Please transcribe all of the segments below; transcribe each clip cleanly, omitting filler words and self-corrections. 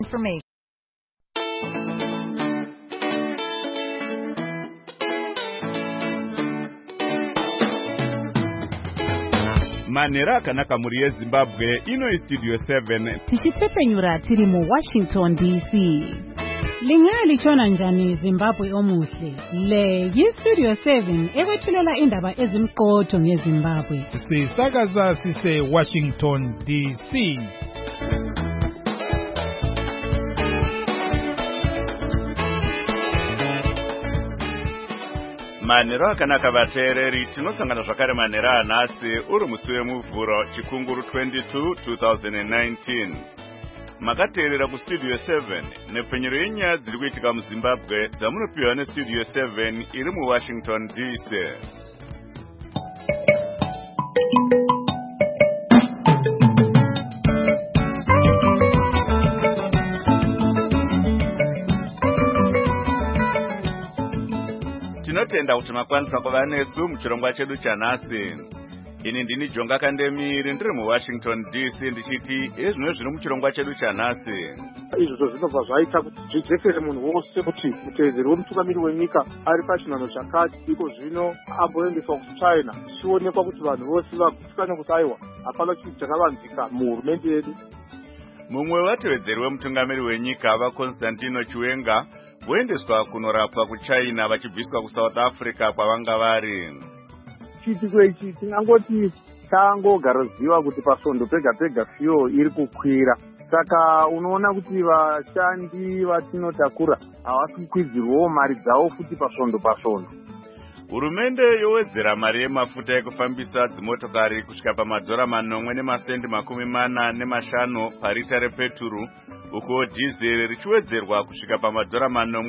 information. Manera akanaka muri yeZimbabwe ino Studio 7 tichitsepenyura tiri mu Washington DC. Lingali chona njani Zimbabwe omuhle. Le yiStudio 7 ekwethulela indaba ezimqotho ngeZimbabwe. Sisakaza sise Washington DC. Manero akanaka vateereri tinosangana zvakare manera anhasi uri musi wemuvhuro chikunguru 22 2019. Makateerera kuStudio 7 nepfenyero yenyaya dziri kuitika muZimbabwe dzamunopiwa neStudio 7 iri muWashington DC. Tinotenda kuti makwanisa kuva nesu muchirongwa chedu chanhasi. Ini ndini Jonga Kandemiri ndiri muWashington DC ndichiti ezvino zviri muchirongwa chedu chanhasi. Izvo zvinobva zvaita kuti zvijekere munhu wose kuti muteedzeri wemutungamiri wenyika ari pachinhano chakati iko zvino amboendeswa kuChina zvichionekwa kuti vanhu vose vagutsikane kuti aiwa hapana chinhu chakavanzika muhurumende yedu. Mumwe wateedzeri wemutungamiri wenyika vaConstantino Chiwenga voendeswa kunorapwa kuChina vachibviswa kuSouth Africa kwavanga vari. Chitiko ichi tingangoti tangogaroziva kuti pasvondo pega pega fuel iri kukwira. Saka unoona kuti vashandi vatinotakura havasi kukwidzirwawo mari dzavo futi pasvondo. Hurumende yowedzera mari yemafuta ekufambisa dzimotokari kusvika pamadhora 4.45 parita repeturu, uko dhizeri richiwedzerwa kusvika pamadhora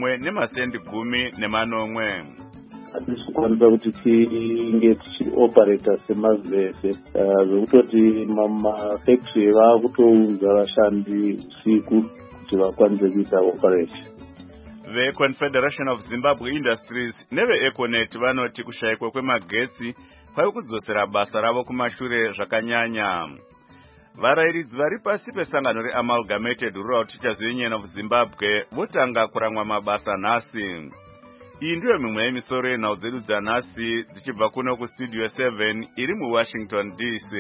10.10. Hatisi kukwanisa kuti tinge tichioperata semazvese zvekutoti mafactory vakutoudza vashandi usiku kuti vakwanise kuita operation. VeConfederation of Zimbabwe Industries neveEconet vanoti kushayikwa kwemagetsi kwari kudzosera basa ravo kumashure zvakanyanya. Varayiridzi vari pasi pesangano reAmalgamated Rural Teachers Union of Zimbabwe votanga kuramwa mabasa nhasi. Iyi ndiyo mimwe yemisoro yenhau dzedu dzanhasi dzichibva kuno kuStudio 7 iri muWashington DC.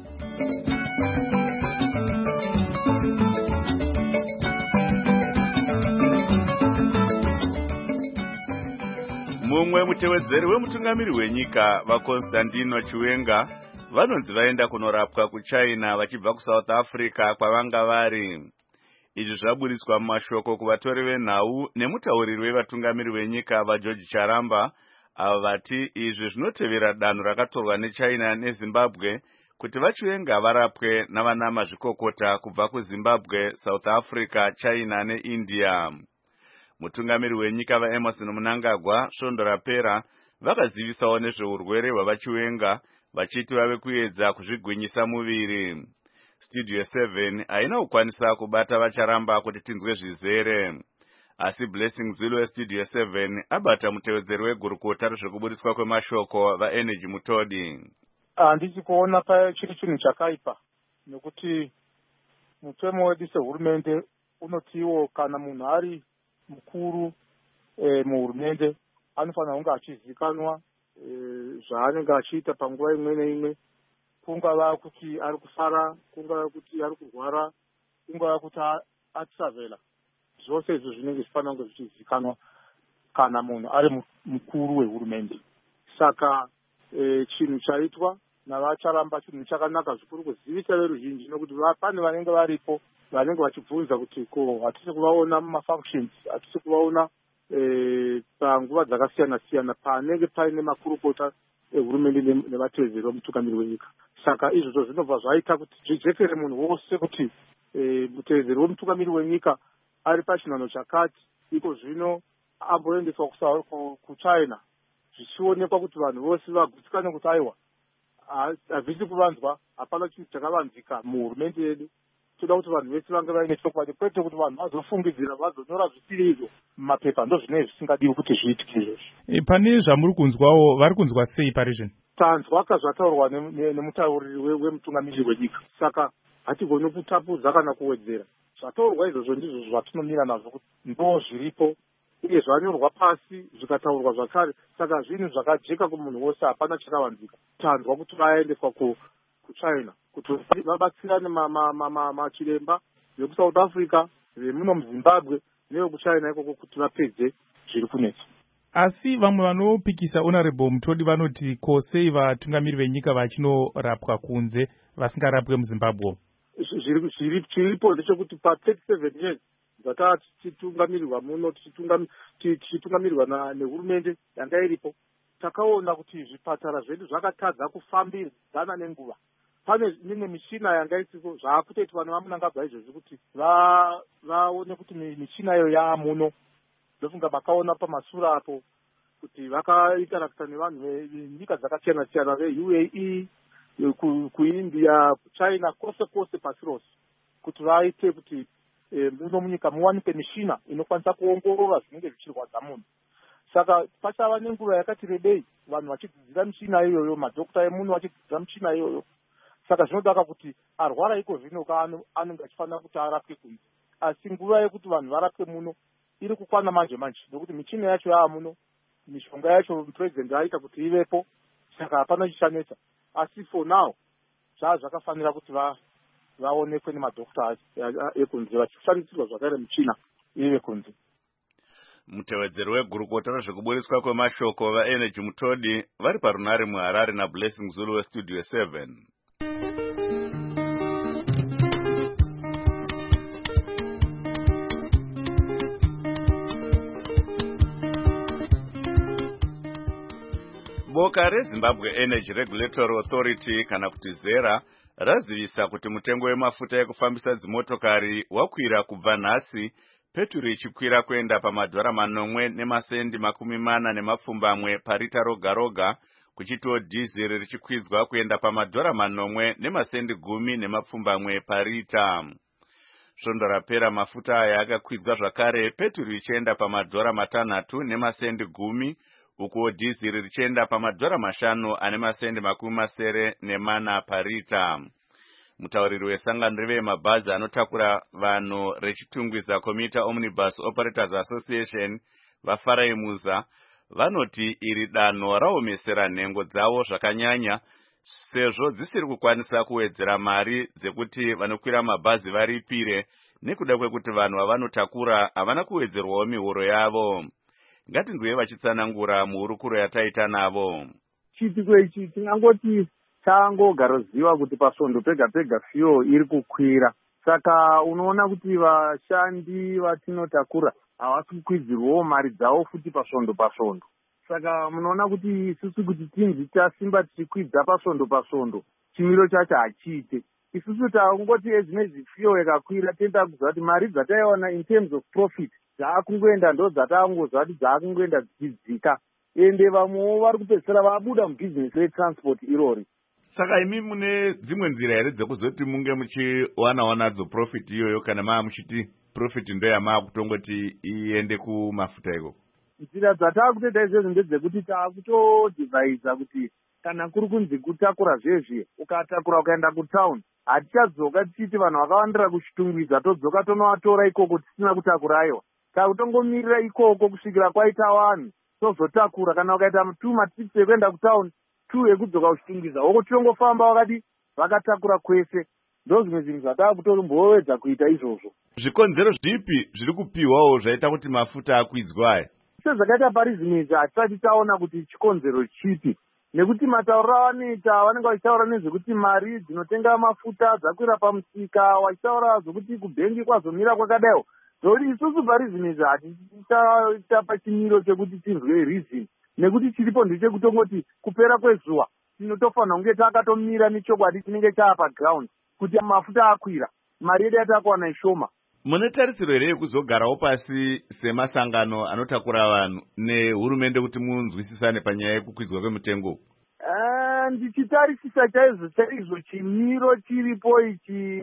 Mumwe mutevedzeri wemutungamiri wenyika vaConstantino Chiwenga vanonzi vaenda kunorapwa kuChina vachibva kuSouth Africa kwavanga vari. Izvi zvaburitswa mumashoko kuvatori venhau nemutauriri wevatungamiri wenyika vaGeorge Charamba, ava vati izvi zvinotevera danho rakatorwa neChina neZimbabwe kuti vaChiwenga varapwe navana mazvikokota kubva kuZimbabwe, South Africa, China neIndia. Mutungamiri wenyika vaEmerson Mnangagwa svondo rapera vakazivisawo nezveurwere hwavaChiwenga vachiti vave kuedza kuzvigwinyisa muviri. Studio 7 haina kukwanisa kubata vaCharamba kuti tinzwe zvizere. Asi Blessing Zulu weStudio 7 abata mutevedzeri wegurukota rezvekuburiswa kwemashoko vaEnergy Mutodi. Handisi kuona chiri chinhu chakaipa nekuti mutemo wedu sehurumende unotiwo kana munhu ari mukuru muhurumende anofanira kunge achizikanwa zvaanenge achiita panguva imwe neimwe, kungava kuti ari kufara, kungava kuti ari kurwara, kungava kuti atisavela. Zvose izvo zvinenge zvifanira kunge zvichizikanwa kana munhu ari mukuru wehurumende. Saka chinhu chaitwa navaCharamba chinhu chakanaka zvikuru kuzivisa veruzhinji, nokuti pane vanenge varipo vanenge vachibvunza kuti ko hatisi kuvaona mumafunctions, hatisi kuvaona panguva dzakasiyana siyana panenge paine makurukota ehurumende nevateedzeri vemutungamiri wenyika. Saka izvozvo zvinobva zvaita kuti zvijekere munhu wose kuti muteedzeri wemutungamiri wenyika ari pachinhano chakati iko zvino amboendeswa kuChina zvichionekwa kuti vanhu vose vagutsikane kuti aiwa hazvisi kuvanzwa, hapana chinhu chakavanzika muhurumende yedu. Toda kuti vanhu vese vange vaine chokwadi, kwete kuti vanhu vazofungidzira vazonyora zvisiri izvo mumapepa. Ndozvinenge zvisingadiwi kuti zviitike izvozvo. Pane zvamuri kunzwawo, vari kunzwa sei parizvino? Tanzwa kazvataurwa nemutauriri wemutungamiri wenyika. Saka hatigoni kutapudza kana kuwedzera zvataurwa izvozvo ndizvo zvatinomira nazvo kuti ndo zviripo uye zvanyorwa pasi zvikataurwa zvakare. Saka zvinhu zvakajeka kumunhu wose, hapana chakavanzika. Tanzwa kuti vaendeswa kuchina kuti vabatsirane machiremba vekuSouth Africa, vemuno muZimbabwe nevekuchina ikoko kuti vapedze zviri kunetsa. Asi vamwe vanopikisa Honorable Mutodi vanoti ko sei vatungamiri venyika vachinorapwa kunze vasingarapwe muZimbabwe? Chiripo ndechekuti pa37 years dzatava tichitungamirirwa muno tichitungamirirwa nehurumende yanga iripo, takaona kuti zvipatara zvedu zvakatadza kufambidzana nenguva. Pane mimwe michina yanga isiko zvaakutoitwa nevamunangagwa izvozvi kuti vaone kuti michina iyo yaamuno. Ndofunga makaona pamasura apo kuti vakaintarakta nevanhu venyika dzakasiyana siyana veUAE, kuIndia, kuChina, kwose pasi rose, kuti vaite kuti muno munyika muwanikwe michina inokwanisa kuongorora zvinenge zvichirwadza munhu. Saka pachava nenguva yakati rebei vanhu vachidzidzira michina iyoyo, madhokota emuno vachidzidzira michina iyoyo. Saka zvinodaka kuti arwara iko zvino anenge achifanira kuti arapwe kunze, asi nguva yekuti vanhu varapwe muno iri kukwana manje nekuti michina yacho yaamuno, mishonga yacho president aita kuti ivepo, saka hapana chichanetsa. Asi for now zvakafanira kuti vaonekwe nemadhokota ekunze vachishandisirwa zvakare michina ive kunze. Mutevedzeri wegurukota rezvekuburiswa kwemashoko vaEnergy Mutodi vari parunare muHarare naBlessing Zulu weStudio 7. Boka reZimbabwe Energy Regulatory Authority kana kuti ZERA razivisa kuti mutengo wemafuta ekufambisa dzimotokari wakwira kubva nhasi, peturu ichikwira kuenda $4.40 parita roga roga, kuchitiwo dhizeri richikwidzwa kuenda $10.10 parita. Svondo rapera mafuta aya akakwidzwa zvakare, peturu ichienda $6.10 uko dhizeri richienda $5.80 parita. Mutauriri wesangano revemabhazi anotakura vanhu rechitungwiza Commuter Omnibus Operators Association vaFarai Musa vanoti iri danho raomesera nhengo dzavo zvakanyanya, sezvo dzisiri kukwanisa kuwedzera mari dzekuti vanokwira mabhazi varipire, nekuda kwekuti vanhu vavanotakura havana kuwedzerwawo mihoro yavo. Ngatinzwe vachitsanangura muhurukuro yataita navo. Chitiko ichi tinangoti tangogaroziva kuti pasvondo pega pega fuel iri kukwira. Saka unoona kuti vashandi vatinotakura havasi kukwidzirwawo mari dzavo futi pasvondo. Saka munoona kuti isusu kuti tinzi tasimba tichikwidza pasvondo chimiro chacho hachiite. Isusu tangoti ezvinezvi fuel yakakwira tenda kuziva kuti mari dzataiona in terms of profit dzaakungoenda ndo dzatangozva kuti dzaakungoenda dzichidzika, ende vamwewo vari kupedzisira vabuda mubhizinesi retransport irori. Saka imi mune dzimwe nzira here dzekuzoti munge muchiwanawo nadzo profit iyoyo, kana muchiti profit ndoyamakutongoti iende kumafuta ikoko? Nzira dzataakutoita izvezvo ndedzekuti taakutodivhaidza kuti kana kuri kunzi kutakura zvezvi, ukatakura ukaenda kutauni, hatichadzoka tichiti vanhu vakawandira kuchitungwiza todzoka tonovatora ikoko tisina kutakurayo. Takutongomirira ikoko kusvikira kwaita vanhu tozotakura. Kana ukaita 2 matrips ekuenda kutauni, 2 ekudzoka kuchitungwiza, woko tiongofamba wakati vakatakura kwese. Ndo zvimwe zvinhu zvatakutombowedza kuita izvozvo. Zvikonzero zvipi zviri kupiwawo zvaita kuti mafuta akwidzwa aya? Sezvakaita parizimidza hatisati taona kuti chikonzero chipi, nekuti matauriro avanoita vanenge vachitaura nezvekuti mari dzinotenga mafuta dzakwira pamusika, vachitaura zvokuti kubhengi kwazomira kwakadaiwo. Zvokuti isusu parizimidza hatitaita pachimiro chekuti tinzwe reason, nekuti chiripo ndechekutongoti kupera kwezuva tinotofanira kunge takatomira nechokwadi chinenge chaa paground kuti mafuta akwira, mari yedu yatakuwana ishoma. Mune tarisiro here yekuzogarawo pasi semasangano anotakura vanhu nehurumende kuti munzwisisane panyaya yekukwidzwa kwemutengo? Ndichitarisisa chaizvo chimiro chiripo ichi,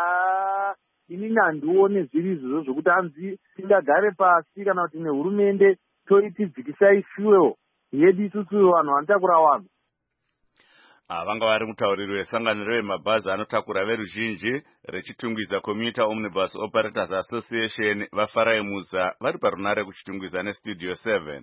inini handione zviri izvozvo zvokuti hanzi tingagare pasi kana kuti nehurumende toitidzikisai fuel yedu isusu vanhu vanotakura vanhu. vanga vari mutauriri wesangano revemabhazi anotakura veruzhinji rechitungwiza Commuter Omnibus Operators Association vaFarai Musa vari parunare kuchitungwiza neStudio 7.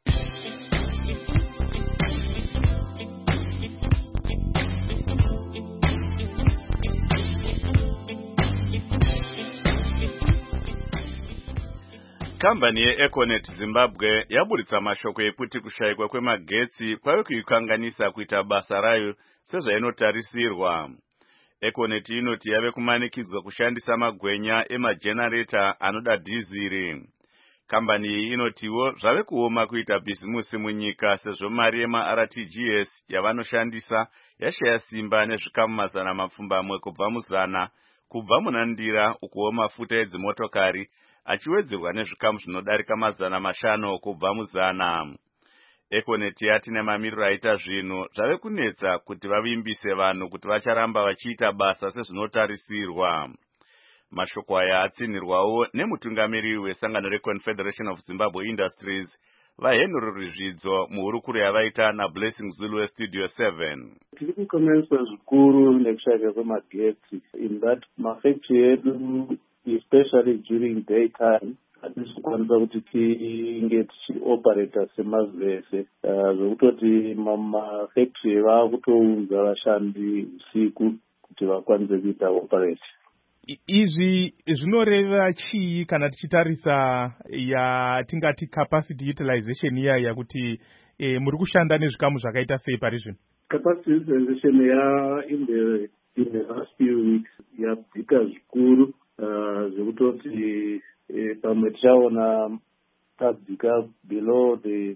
Kambani yeEconet Zimbabwe yaburitsa mashoko ekuti kushayikwa kwemagetsi kwave kuikanganisa kuita basa rayo sezvainotarisirwa. Econet inoti yave kumanikidzwa kushandisa magwenya emagenerator anoda dhiziri. Kambani iyi inotiwo zvave kuoma kuita bhizimusi munyika sezvo mari yemaRTGS yavanoshandisa yashaya simba nezvikamu mazana mapfumbamwe kubva munandira ukuwo mafuta edzimotokari achiwedzerwa nezvikamu zvinodarika mazana mashanu kubva muzana. Econet yati nemamiriro aita zvinhu zvave kunetsa kuti vavimbise vanhu kuti vacharamba vachiita basa sezvinotarisirwa. Mashoko aya atsinirwawo nemutungamiriri wesangano reConfederation of Zimbabwe Industries vaHenry Rizvidzo muhurukuro yavaita naBlessing Zulu weStudio 7. Tiri kukanganiswa zvikuru nekushayika kwemagetsi in that mafactory edu especially during daytime hatisi kukwanisa kuti tinge tichioperata semazvese zvokutoti mafactory vakutounza vashandi usiku kuti vakwanise kuita operate. Izvi zvinoreva chii kana tichitarisa yatingati capacity utilization iya kuti muri kushanda nezvikamu zvakaita sei pari zvino? Capacity utilization in the last few weeks yadzika zvikuru zvekutoti pamwe tichaona tadzika below the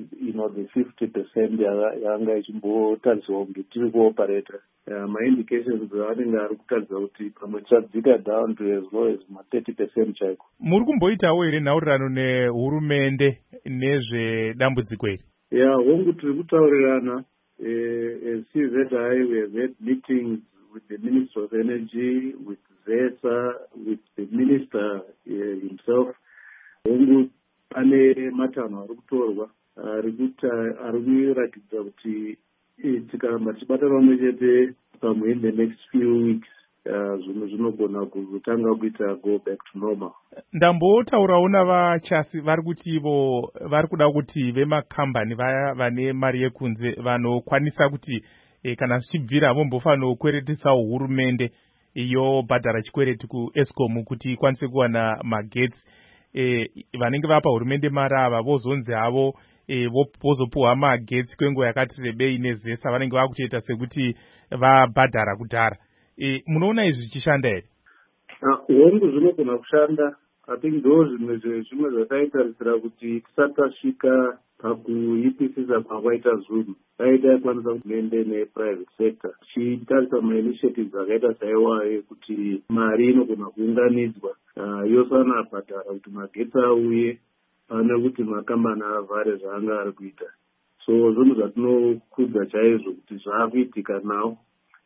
50% yanga ichimbotariswa kunge tiri kuoperata. Maindications avanenge ari kutaridza kuti pamwe tichadzika down to as low as 30% chaiko. Muri kumboitawo here nhaurirano nehurumende nezvedambudziko iri? Hongu tiri kutaurirana. As CZI, we have had meetings with the Minister of Energy, with ZESA, with the Minister himself. Hongu pane matanho ari kutorwa ari kuratidza kuti tikaramba tichibata pamwe chete pamwe in the next few weeks zvinhu zvinogona kuzotanga kuita go back to normal. Ndambotaurawo navachasi vari kuti ivo vari kuda kuti vemakambani vaya vane mari yekunze vanokwanisa kuti kana zvichibvira vombofanira kukweretisawo hurumende yobhadhara chikwereti kuEscom kuti ikwanise kuwana magetsi. Vanenge vapa hurumende mari ava vozonzi havo vozopuhwa magetsi kwenguva yakati rebei nezesa vanenge vakutoita sekuti vabhadhara kudhara. Munoona izvi zvichishanda here? Hongu zvinogona kushanda. I think zvimwe zvataitarisira kuti tisati tasvika pakuipisisa pakwaita zvinhu taita yakwanisa kuende neprivate sector tichitarisa mainitiatives akaita saiwayo kuti mari inogona kuunganidzwa yosana bhadhara kuti magetsi auye pane kuti makambani avhare zvaanga ari kuita. So zvinhu zvatinokudza chaizvo kuti zvaakuitika nawo.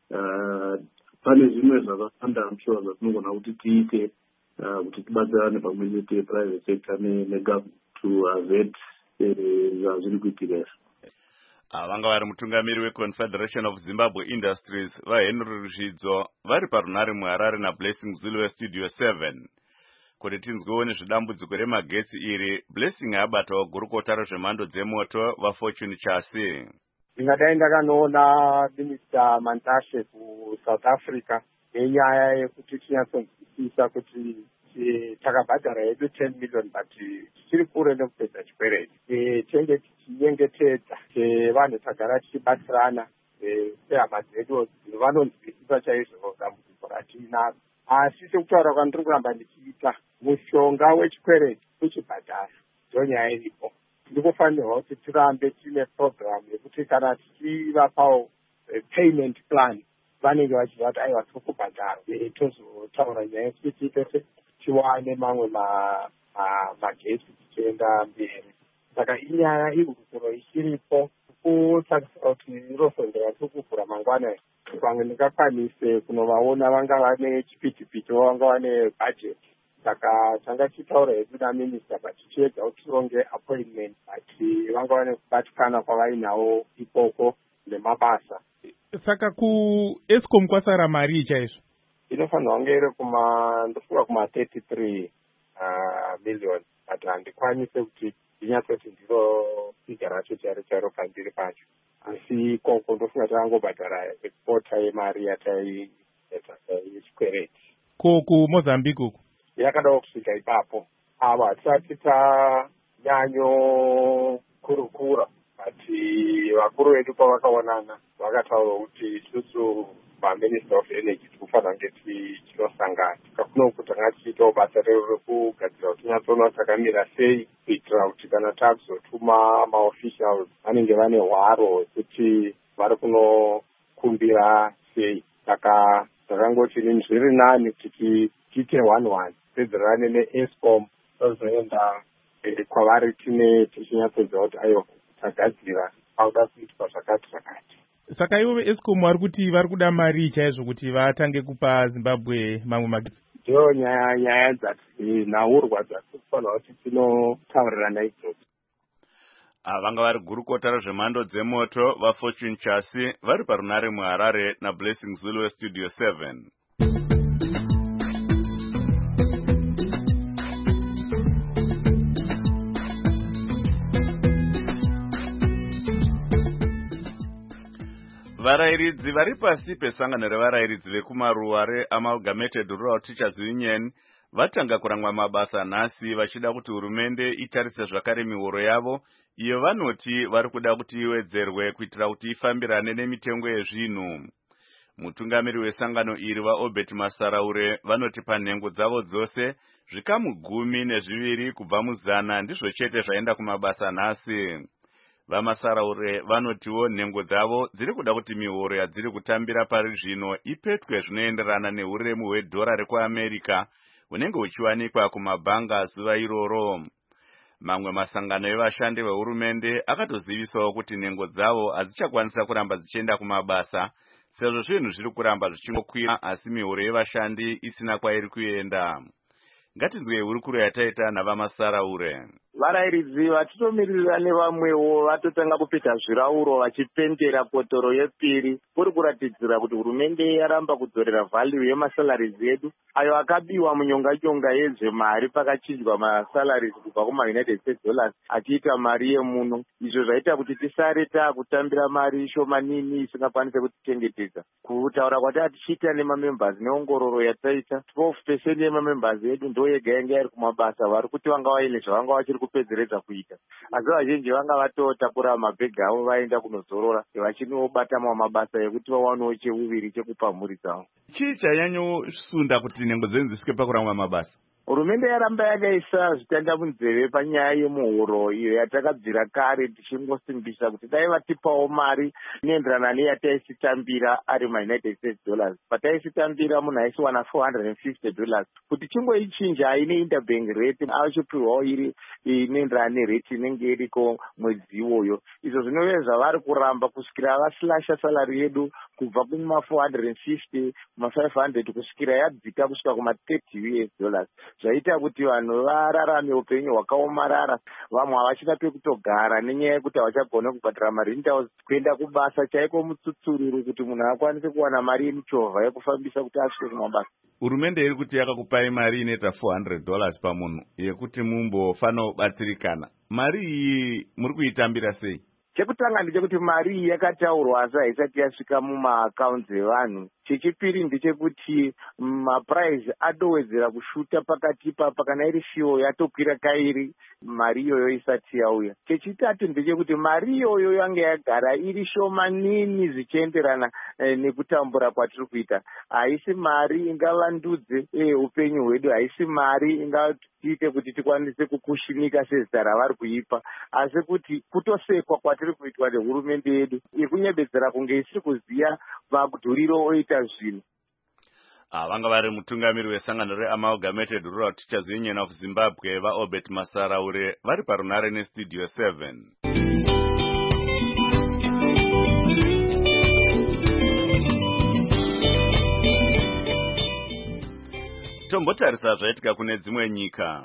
Pane zvimwe zvakawanda amushuwa zvatinogona kuti tiite kuti tibatsirane pamwe chete private sector negovernment to avert zvazviri kuitika izvo. Vanga vari mutungamiri weConfederation of Zimbabwe Industries vaHenry Rizvidzo vari parunare muHarare naBlessing Zulu weStudio 7. Kuti tinzwewo nezvedambudziko remagetsi iri, Blessing abatawo gurukota rezvemhando dzemoto vaFortune Chasi. Ndingadai ndakanoona Minister Mantashe kuSouth Africa nenyaya yekuti tinyatsonzwisisa kuti takabhadhara yedu 10 million but tichiri kure nekupedza chikwereti. Tenge tichinyengetedza sevanhu tagara tichibatsirana sehama dzedu vanonzwisisa chaizvo dambudziko ratinaro. Asi sekutaura kwandiri kuramba ndichiita mushonga wechikwereti kuchibhadhara ndonyaya iripo. Ndikufanirwa kuti tirambe tine program yekuti kana tichivapawo payment plan vanenge vachiziva kuti aiwa tiri kubhadhara tozotaura nyaya yekuti tese tiwane mamwe magetsi tichienda mberi. Saka inyaya ihurukuro ichiripo kutarisa kuti irosondera tiri kuvhura mangwana pamwe ndingakwanise kunovaona vanga vane chipitipiti vanga vane budget. Saka tanga tichitaura hedu naminista tichiedza kuti tironge appointment but vanga vane kubatikana kwavainawo ikoko nemabasa. Saka kuEscom kwasara mari chaizvo inofanirwa kunge iri ndofunga kuma 33 million, but handikwanise kuti ndinyatsoti ndiro figa racho chairo pambiri pacho, asi koko ndofunga takangobhadhara ekipota yemari yechikwereti. kuMozambique uku yakadawo kusvika ipapo ava hatisati tanyanyokurukura, but vakuru vedu pavakaonana vakataura kuti isusu maminister of energy tikufanira kunge tichinosangana kakuna kuti tanga tichiitawo basa rekugadzira kuti tinyatsoona kuti takamira sei, kuitira kuti kana takuzotuma maofficials vanenge vane hwaro kuti vari kunokumbira sei. Saka takangoti zviri nani kuti tiite 1-1 pedzerane neEscom tozoenda kwavari tichinyatsodza kuti aiwa tagadzira auda kuitwa zvakati. Saka ivo Escom vari kuti vari kuda mari chaizvo kuti vatange kupa Zimbabwe mamwe magezi. Ndiyo nyaya dzatinhaurwa dzatinofanira kuti tinotaurirana idzodzo. Vanga vari gurukota rezvemhando dzemoto vaFortune Chasi vari parunare muHarare naBlessing Zulu weStudio 7. Varayiridzi vari pasi pesangano revarayiridzi vekumaruwa reAmalgamated Rural Teachers Union vatanga kurangwa mabasa nhasi vachida kuti hurumende itarise zvakare mihoro yavo iyo vanoti vari kuda kuti iwedzerwe kuitira kuti ifambirane nemitengo yezvinhu. Mutungamiri wesangano iri vaObert Masaraure vanoti panhengo dzavo dzose zvikamu 12 kubva mu100 ndizvo chete zvaenda kumabasa nhasi. VaMasaraure vanotiwo nhengo dzavo dziri kuda kuti mihoro yadziri kutambira pari zvino ipetwe zvinoenderana neuremu hwedhora rekuAmerica hunenge huchiwanikwa kumabhanga zuva iroro. Mamwe masangano evashandi vehurumende akatozivisawo kuti nhengo dzavo hadzichakwanisa kuramba dzichienda kumabasa sezvo zvinhu zviri kuramba zvichingokwira asi mihoro yevashandi isina kwairi kuenda. Ngatinzwe hurukuro yataita navaMasaraure. Varayiridzi vatitomirira nevamwewo vatotanga kupita zvirauro vachipendera kotoro yepiri kuri kuratidzira kuti hurumende yaramba kudzorera value yemasalaries edu ayo akabiwa munyonga yezvemari pakachinjwa masalaries kubva kuma-United States dollars achiita mari yemuno. Izvo zvaita kuti tisare taakutambira mari shomanini isingakwanise kutichengetedza. Kutaura kwatati tichiita nemamembers neongororo yataita 12% yemamembers edu ndo yega yanga iri kumabasa vari kuti vanga vaine zvavanga vachiri kupedzeredza kuita, asi vazhinji vanga vatotakura mabhegi avo vaenda kunozorora vachinobata mamwe mabasa ekuti vawanewo cheuviri chekupa mhuri dzavo. Chii chanyanyosunda kuti nhengo dzenyu dzisvike pakurangwa mabasa? Hurumende yaramba yakaisa zvitanda munzeve panyaya yemuhuro iyo yatakabvira kare tichingosimbisa kuti dai vatipawo mari inoenderana neyataisitambira ari ma-United States dollars. Pataisitambira munhu aisiwana $450 kuti chingoichinja aine interbank rate achipiwawo iri inoenderana nerate inenge iriko mwedzi iwoyo. Izvo zvinove zvavari kuramba kusvikira vaslasha salary yedu kubva kuma-450 kuma-500 kusvikira yadzika kusvika kuma-$30 zvaita kuti vanhu vararame upenyu hwakaomarara. Vamwe havachina pekutogara nenyaya yekuti havachagona kubhadhara marentals, kuenda kubasa chaiko mutsutsururu kuti munhu akwanise kuwana mari yemuchovha yekufambisa kuti asvike kumabasa. Hurumende iri kuti yakakupai mari inoita $400 pamunhu yekuti mumbofana kubatsirikana. Mari iyi muri kuitambira sei? Chekutanga ndechekuti mari iyi yakataurwa asi haisati yasvika mumaaccounts evanhu. Chechipiri ndechekuti maprice adowedzera kushuta pakati ipapa kana iri fuel yatokwira kairi mari iyoyo isati yauya. Chechitatu ndechekuti mari iyoyo yanga yagara iri shomanini zvichienderana nekutambura kwatiri kuita. Haisi mari ingavandudze upenyu hwedu, haisi mari ingatiite kuti tikwanise kukushinika sezita ravari kuipa, asi kuti kutosekwa kwatiri kuitwa nehurumende yedu ikunyebedzera kunge isiri kuziya madhuriro oita zvinhu. Vanga vari mutungamiri wesangano reAmalgamated Rural Teachers Union of Zimbabwe vaObert Masaraure vari parunare neStudio 7. Tombotarisa zvaitika kune dzimwe nyika.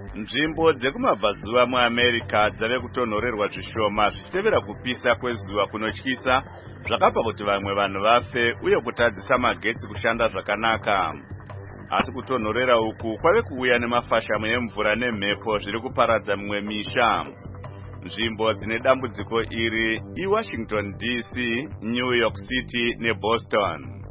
Nzvimbo dzekumabvazuva muAmerica dzave kutonhorerwa zvishoma zvichitevera kupisa kwezuva kunotyisa zvakapa kuti vamwe vanhu vafe uye kutadzisa magetsi kushanda zvakanaka. Asi kutonhorera uku kwave kuuya nemafashamu emvura nemhepo zviri kuparadza mimwe misha. Nzvimbo dzine dambudziko iri iWashington DC, New York City neBoston.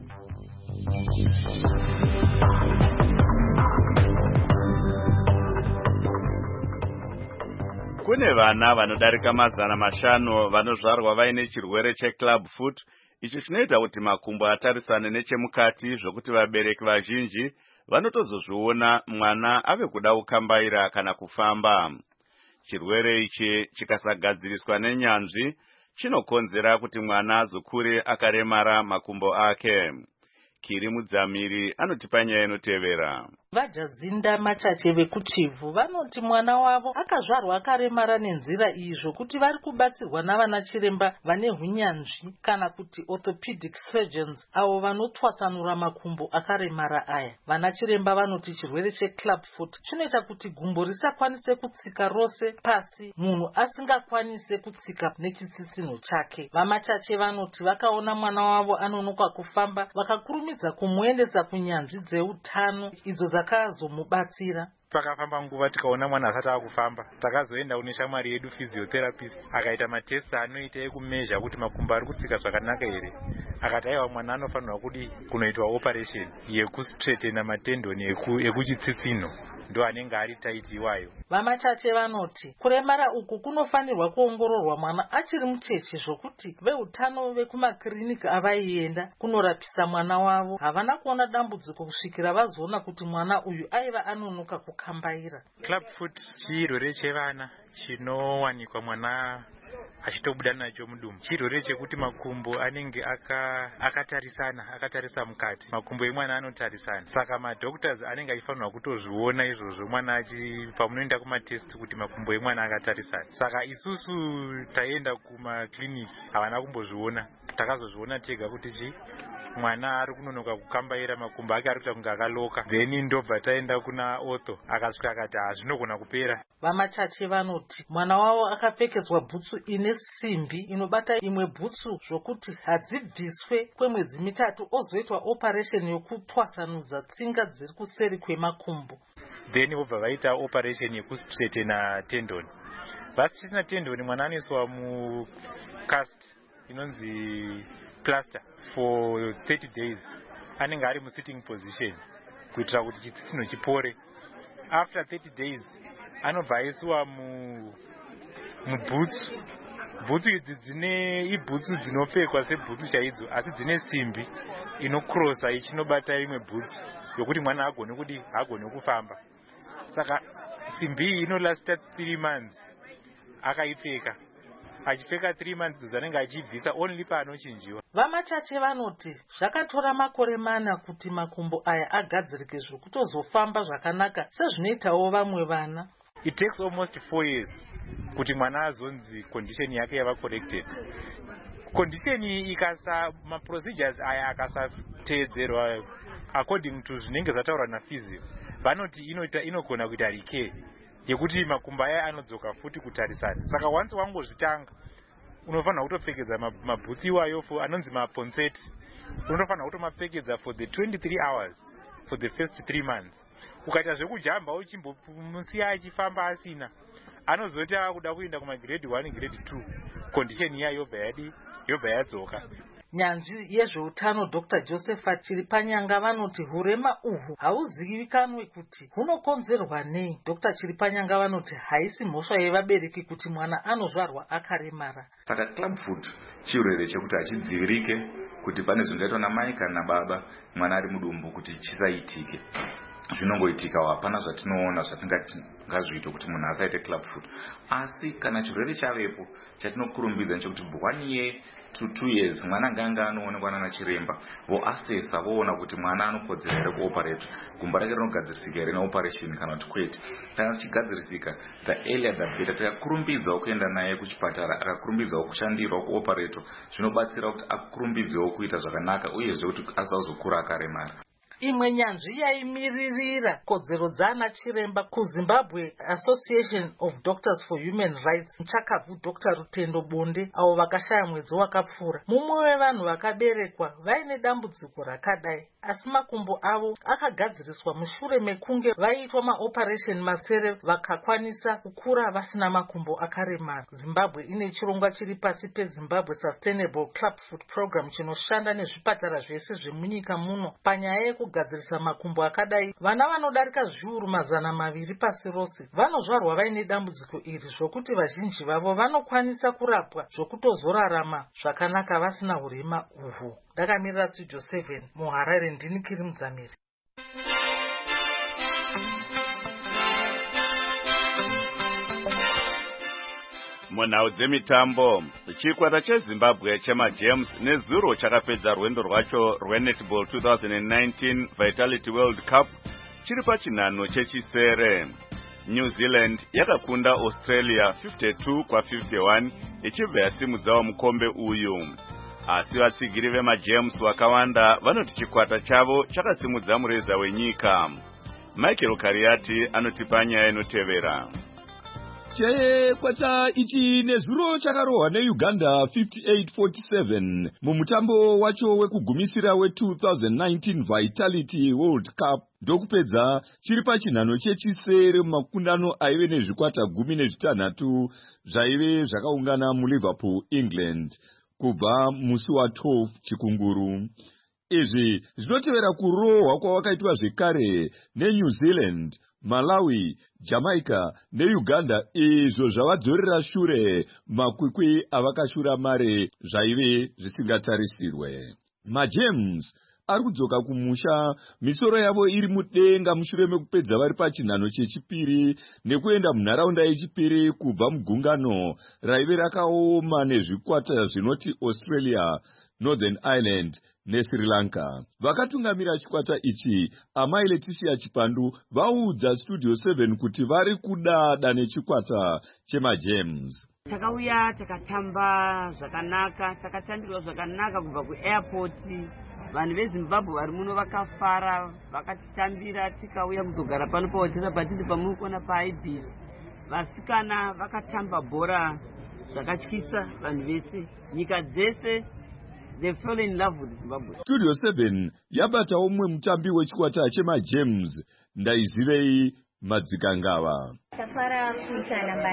Kune vana vanodarika 500 vanozvarwa vaine chirwere checlub foot, icho chinoita kuti makumbo atarisane nechemukati zvokuti vabereki vazhinji vanotozozviona mwana ave kuda kukambaira kana kufamba. Chirwere ichi chikasagadziriswa nenyanzvi chinokonzera kuti mwana azokure akaremara makumbo ake. Kiri Mudzamiri anotipa nyaya inotevera. Vajazinda Machache vekuChivu vanoti mwana wavo akazvarwa akaremara nenzira iyi zvokuti vari kubatsirwa navana chiremba vane hunyanzvi kana kuti orthopedic surgeons avo vanotwasanura makumbo akaremara aya. Vana chiremba vanoti chirwere checlub foot chinoita kuti gumbo risakwanise kutsika rose pasi munhu asingakwanise kutsika nechitsitsino chake. VaMachache vanoti vakaona mwana wavo anonoka kufamba vakakurumidza kumuendesa kunyanzvi dzeutano idzo dzakazomubatsira. Pakafamba nguva tikaona mwana asati akufamba, takazoenda kune shamwari yedu physiotherapist akaita matests anoita ekumezha kuti makumbo ari kutsika zvakanaka here. Akati aiwa mwana anofanirwa kudi kunoitwa operation yekustraighten matendoni ekuchitsitsino, ndo anenge ari tight iwayo. VaMachache vanoti kuremara uku kunofanirwa kuongororwa mwana achiri mucheche zvokuti veutano vekumakirinika avaienda kunorapisa mwana wavo havana kuona dambudziko kusvikira vazoona kuti mwana uyu aiva anonoka kukambaira. Club foot chirwere chevana chinowanikwa mwana achitobuda nacho mudumbu. Chirwere chekuti makumbo anenge akatarisa mukati. Makumbo emwana anotarisana. Saka madoctors anenge achifanirwa kutozviona izvozvo mwana pamunoenda kumatest kuti makumbo emwana akatarisana. Saka isusu taenda kumakliniki havana kumbozviona. Takazozviona tega kuti mwana ari kunonoka kukambaira makumbo ake ari kuita kunge akaloka. Then ndobva taenda kuna ortho akasvika akati hazvinogona kupera. VaMachache vanoti mwana wavo akapfekedzwa bhutsu ine simbi inobata imwe bhutsu zvokuti hadzibviswe kwemwedzi 3 ozoitwa operation yokutwasanudza tsinga dziri kuseri kwemakumbo. Then vobva vaita operation yekustraighten tendon. Vastraighten tendon mwana anoiswa mucast inonzi plaster for 30 days. Anenge ari musitting position kuitira kuti chitsitsino chipore. After 30 days anobva aiswa mubhutsu. Bhutsu idzi dzine ibhutsu dzinopfekwa sebhutsu chaidzo asi dzine simbi inokrosa ichinobata imwe bhutsu yokuti mwana agone kufamba. Saka simbi iyi inorasta 3 months akaipfeka. Achipfeka 3 months dzanenge achibvisa only paanochinjiwa. VaMachache vanoti zvakatora makore 4 kuti makumbo aya agadzirike zvokutozofamba zvakanaka sezvinoitawo vamwe vana. It takes almost 4 years kuti mwana azonzi condition yake yava corrected. Condition procedures aya akasateedzerwa according to zvinenge zvataurwa naphysio, vanoti inogona kuita recare yekuti makumbo aya anodzoka futi kutarisana. Saka once wangozvitanga unofanira kutopfekedza mabhutsu iwayo anonzi maponseti. Unofanira kutomapfekedza for the 23 hours for the first 3 months. Ukaita zvekujamba uchimbomusiya achifamba asina, anozoti akuda kuenda kumagrade 1 grade 2 condition iya yobva yadzoka. Nyanzvi yezveutano Dr. Josephat Chiripanyanga vanoti hurema uhu hauzivikanwe kuti hunokonzerwa nei. Dr. Chiripanyanga vanoti haisi mhosva yevabereki kuti mwana anozvarwa akaremara. Saka club foot chirwere chekuti hachidzivirike kuti pane zvingaitwa namai kana baba mwana ari mudumbu kuti chisaitike. Zvinongoitika hapana zvatinoona zvatingazviita kuti munhu asaite club foot. Asi kana chirwere chavepo chatinokurumbidza nechekuti 1 year to 2 years mwana nganga anoonekwa nana chiremba voasesa voona kuti mwana anokodzera here kuoperate, gumbo rake rinogadzirisika here neoperation kana kuti kwete. Kana tichigadzirisika the earlier the better. Tikakurumbidzawo kuenda naye kuchipatara akakurumbidzawo kushandirwa kuoperate zvinobatsira kuti akurumbidzewo kuita zvakanaka uyezve kuti azazokura akaremara. Imwe nyanzvi yaimiririra kodzero dzana chiremba kuZimbabwe Association of Doctors for Human Rights Nchakabvu Dr. Rutendo Bonde avo vakashaya mwedzi wakapfuura. Mumwe wevanhu vakaberekwa vaine dambudziko rakadai, asi makumbo avo akagadziriswa mushure mekunge vaitwa maoperation masere vakakwanisa kukura vasina makumbo akaremara. Zimbabwe ine chirongwa chiri pasi peZimbabwe Sustainable Club Food Program chinoshanda nezvipatara zvese zvemunyika muno panyaya yekugadzirisa makumbo akadai. Vana vanodarika zviuru 200 pasi rose vanozvarwa vaine dambudziko iri, zvokuti vazhinji vavo vanokwanisa kurapwa zvokutozorarama zvakanaka vasina urema uhwu. Ndakamirira Studio 7 muHarare, ndini Kiri Mudzamiri. Munhau dzemitambo, chikwata cheZimbabwe chemaGems nezuro chakapedza rwendo rwacho rweNetball 2019 Vitality World Cup chiri pachinhano chechisere. New Zealand yakakunda Australia 52-51 ichibva yasimudzawo mukombe uyu. Asi vatsigiri vemaGems vakawanda vanoti chikwata chavo chakasimudza mureza wenyika. Michael Kariati anotipa nyaya inotevera. Chikwata ichi nezuro chakarohwa neUganda 58-47 mumutambo wacho wekugumisira we2019 Vitality World Cup ndokupedza chiri pachinhano chechisere mumakundano aive nezvikwata 16 zvaive zvakaungana muLiverpool, England kubva musi wa12 chikunguru. Izvi zvinotevera kurohwa kwawakaitwa zvekare neNew Zealand, Malawi, Jamaica neUganda, izvo zvavadzorera shure makwikwi avakashura mare zvaive zvisingatarisirwe. MaGems ari kudzoka kumusha, misoro yavo iri mudenga mushure mekupedza vari pachinhano chechipiri nekuenda munharaunda yechipiri kubva mugungano raive rakaoma nezvikwata zvinoti Australia, Northern Ireland neSri Lanka. Vakatungamira chikwata ichi, Amai Leticia Chipandu, vaudza Studio 7 kuti vari kudada nechikwata chemaGems. Takauya takatamba zvakanaka, takatambirwa zvakanaka kubva kuairport. Vanhu veZimbabwe vari muno vakafara, vakatitambira, tikauya kuzogara pano pahotera patiri pamunoona paIB. Vasikana vakatamba bhora zvakatyisa vanhu vese, nyika dzese. They fell in love with Zimbabwe. Studio 7 yabata umwe mutambi wechikwata chemaGems, Ndaizivei Madzikangava. Tafara kuita namba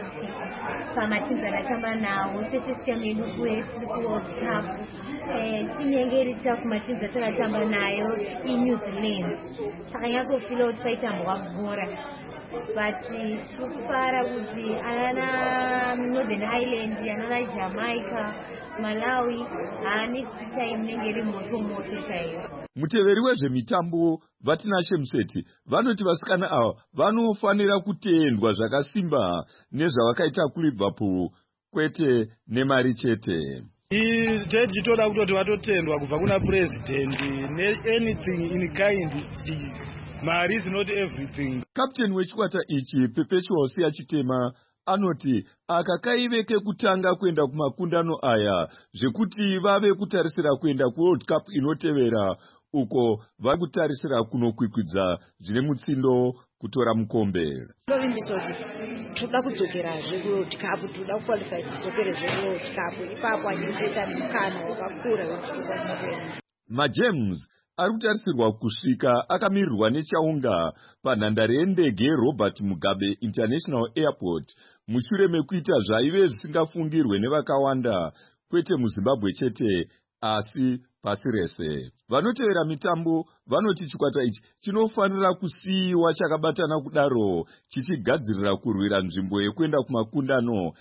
8 pamatinza anatamba nawo sesistem yedu kuWorld Cup. Tinyengerita kumatinza takatamba nayo iNew Zealand. Takanyatofila kuti paitambwa bhora. But tukufara kuti ana Northern Ireland, ana Jamaica, Malawi haani time nengeri moto chaiyo. Muteveri wezvemitambo Vatinashe Museti vanoti vasikana ava vanofanira kutendwa zvakasimba nezvavakaita kuLiverpool, kwete nemari chete. Jeji toda kutoti vatotendwa kubva kuna president anything in kind. Mari is not everything. Captain wechikwata ichi Perpetual Siya Chitema anoti akakaiveke kutanga kuenda kumakundano aya zvekuti vave kutarisira kuenda kuWorld Cup inotevera uko vari kutarisira kunokwikwidza zvine mutsindo kutora mukombe. Ndovimbisa kuti toda kudzokerazve kuWorld Cup, toda kuqualify tidzokerezve kuWorld Cup, ipapo anyitoita mukana wakakura wekuti tokwanisa kuenda. MaGems ari kutarisirwa kusvika akamirirwa nechaunga panhandare yendege Robert Mugabe International Airport mushure mekuita zvaive zvisingafungirwe nevakawanda, kwete muZimbabwe chete asi pasi rese. Vanotevera mitambo vanoti chikwata ichi chinofanira kusiyiwa chakabatana kudaro chichigadzirira kurwira nzvimbo yekuenda kumakundano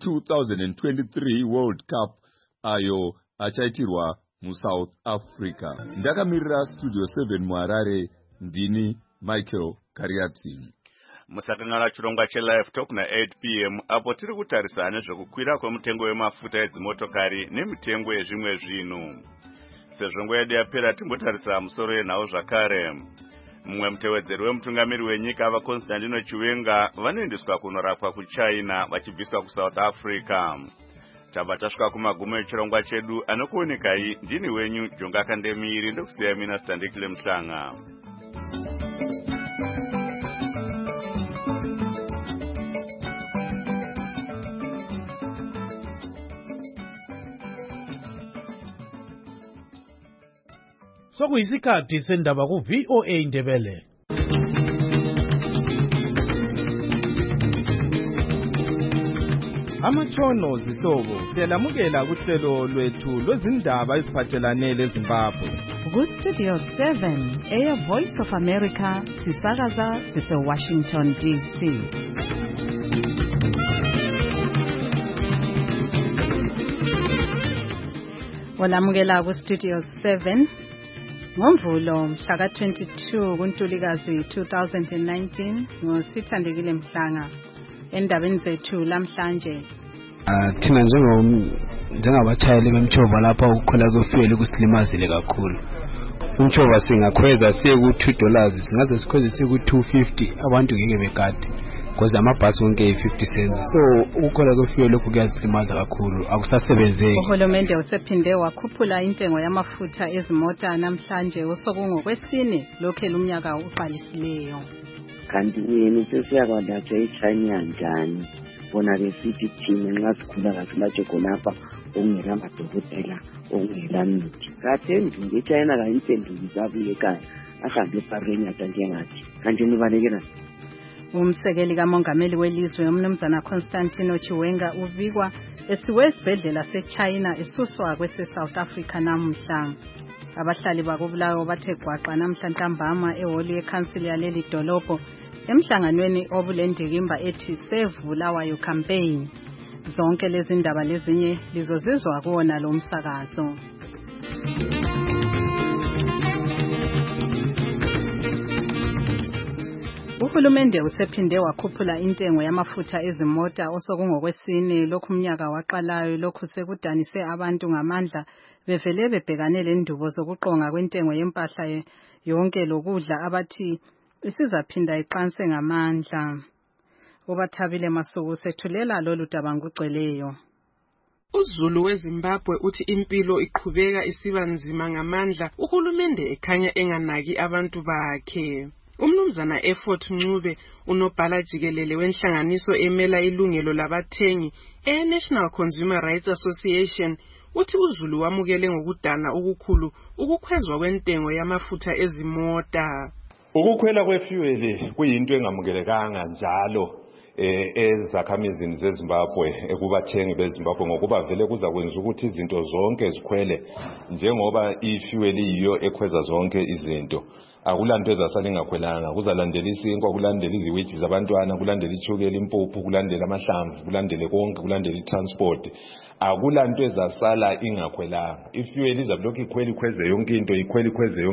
e2023 World Cup ayo achaitirwa muSouth Africa. Ndakamirira Studio 7 muHarare, ndini Michael Kariati. Musakangana chirongwa cheLive Talk na 8 p.m. apo tiri kutarisa nezvekukwira kwemutengo wemafuta edzimotokari nemitengo yezvimwe zvinhu. Sezvo nguva yedu yapera timbotarisa musoro yenhau zvakare. Mumwe mutevedzeri wemutungamiri wenyika vaConstantino Chiwenga vanoendeswa kunorapwa kuChina vachibviswa kuSouth Africa. tabva tasvika kumagumo echirongwa chedu. Anokuonekai ndini wenyu Jonga Kandemiri, ndokusiya mina Standekile Mhlanga. Sokuyisikhathi sendaba ku VOA Indebele. Amatshono zihlobo siyalamukela kuhlelo lwethu lwezindaba eziphathelane leZimbabwe. Ku-Studio 7 Air Voice of America sisakaza sise-Washington DC. Olamukela ku-Studio 7 ngoMvulo mhla ka-22 kuNtulikazi 2019 ngoSithandekile Mhlanga. Endabeni zethu lamhlanje thina njengabatshayeli bemtshova lapha ukukhola kwefuel kusilimazile kakhulu. Umtshova singakhweza siye ku$2 singaze sikhweze siye ku$250 abantu ngeke bekade because amabhasi wonke 50 cents. So ukukhola kwefuel lokhu kuyasilimaza kakhulu, akusasebenzeki. Uhulumende usephinde wakhuphula intengo yamafutha ezimota namhlanje osokungokwesine lokho lumnyaka uqalisileyo. Kanti yena sesiyakwadatha eChina njani bona besithi thina nxa sikhula kahle latshe khonapha okungela madokotela okungela mithi. Kathendu eChina kayimpenduki zabuye ekhaya ahambe epareni ata njengathi kanti nibalekela. Umsekeli kamongameli welizwe umnumzana Constantino Chiwenga ubikwa esiwe esibhedlela seChina esuswa kwese-South Africa namhla. Abahlali bakubulawo bathe gwaqa namhla ntambama ehholi yeCouncil yaleli dolobho emhlanganweni obulendikimba ethi Save Bulawayo campaign. Zonke lezi ndaba lezinye lizozizwa kuona lo msakazo. Uhulumende usephinde wakhuphula intengo yamafutha ezimota osokungokwesine lokhu umnyaka waqalayo lokhu sekudanise abantu ngamandla bevele bebhekane lendubo zokuqonga kwentengo yempahla yonke lokudla abathi isizaphinda iqanse ngamandla. Ubathabile Masuku sethulela lolu daba ngugcweleyo. UZulu weZimbabwe uthi impilo iqhubeka isiba nzima ngamandla uhulumende ekhanya enganaki abantu bakhe. Umnumzana Effort Ncube unobhala jikelele wenhlanganiso emela ilungelo labathengi National Consumer Rights Association uthi uZulu wamukele ngokudana okukhulu ukukhwezwa kwentengo yamafutha ezimota. Ukukhwela kwefuel kuyinto engamukelekanga njalo ezakhamizini zeZimbabwe ekubathengi beZimbabwe ngokuba vele kuza kwenza ukuthi izinto zonke zikhwele njengoba ifuel yiyo ekhweza zonke izinto. Akulanto ezasala ingakhwelanga, kuzalandela isinkwa, kulandela iziwiji zabantwana, kulandela ichukela, impuphu, kulandela amahlamvu, kulandele konke, kulandela itransport. Akulanto ezasala ingakhwelanga. Ifuel izabulokhu ikhweze yonke into, ikhweze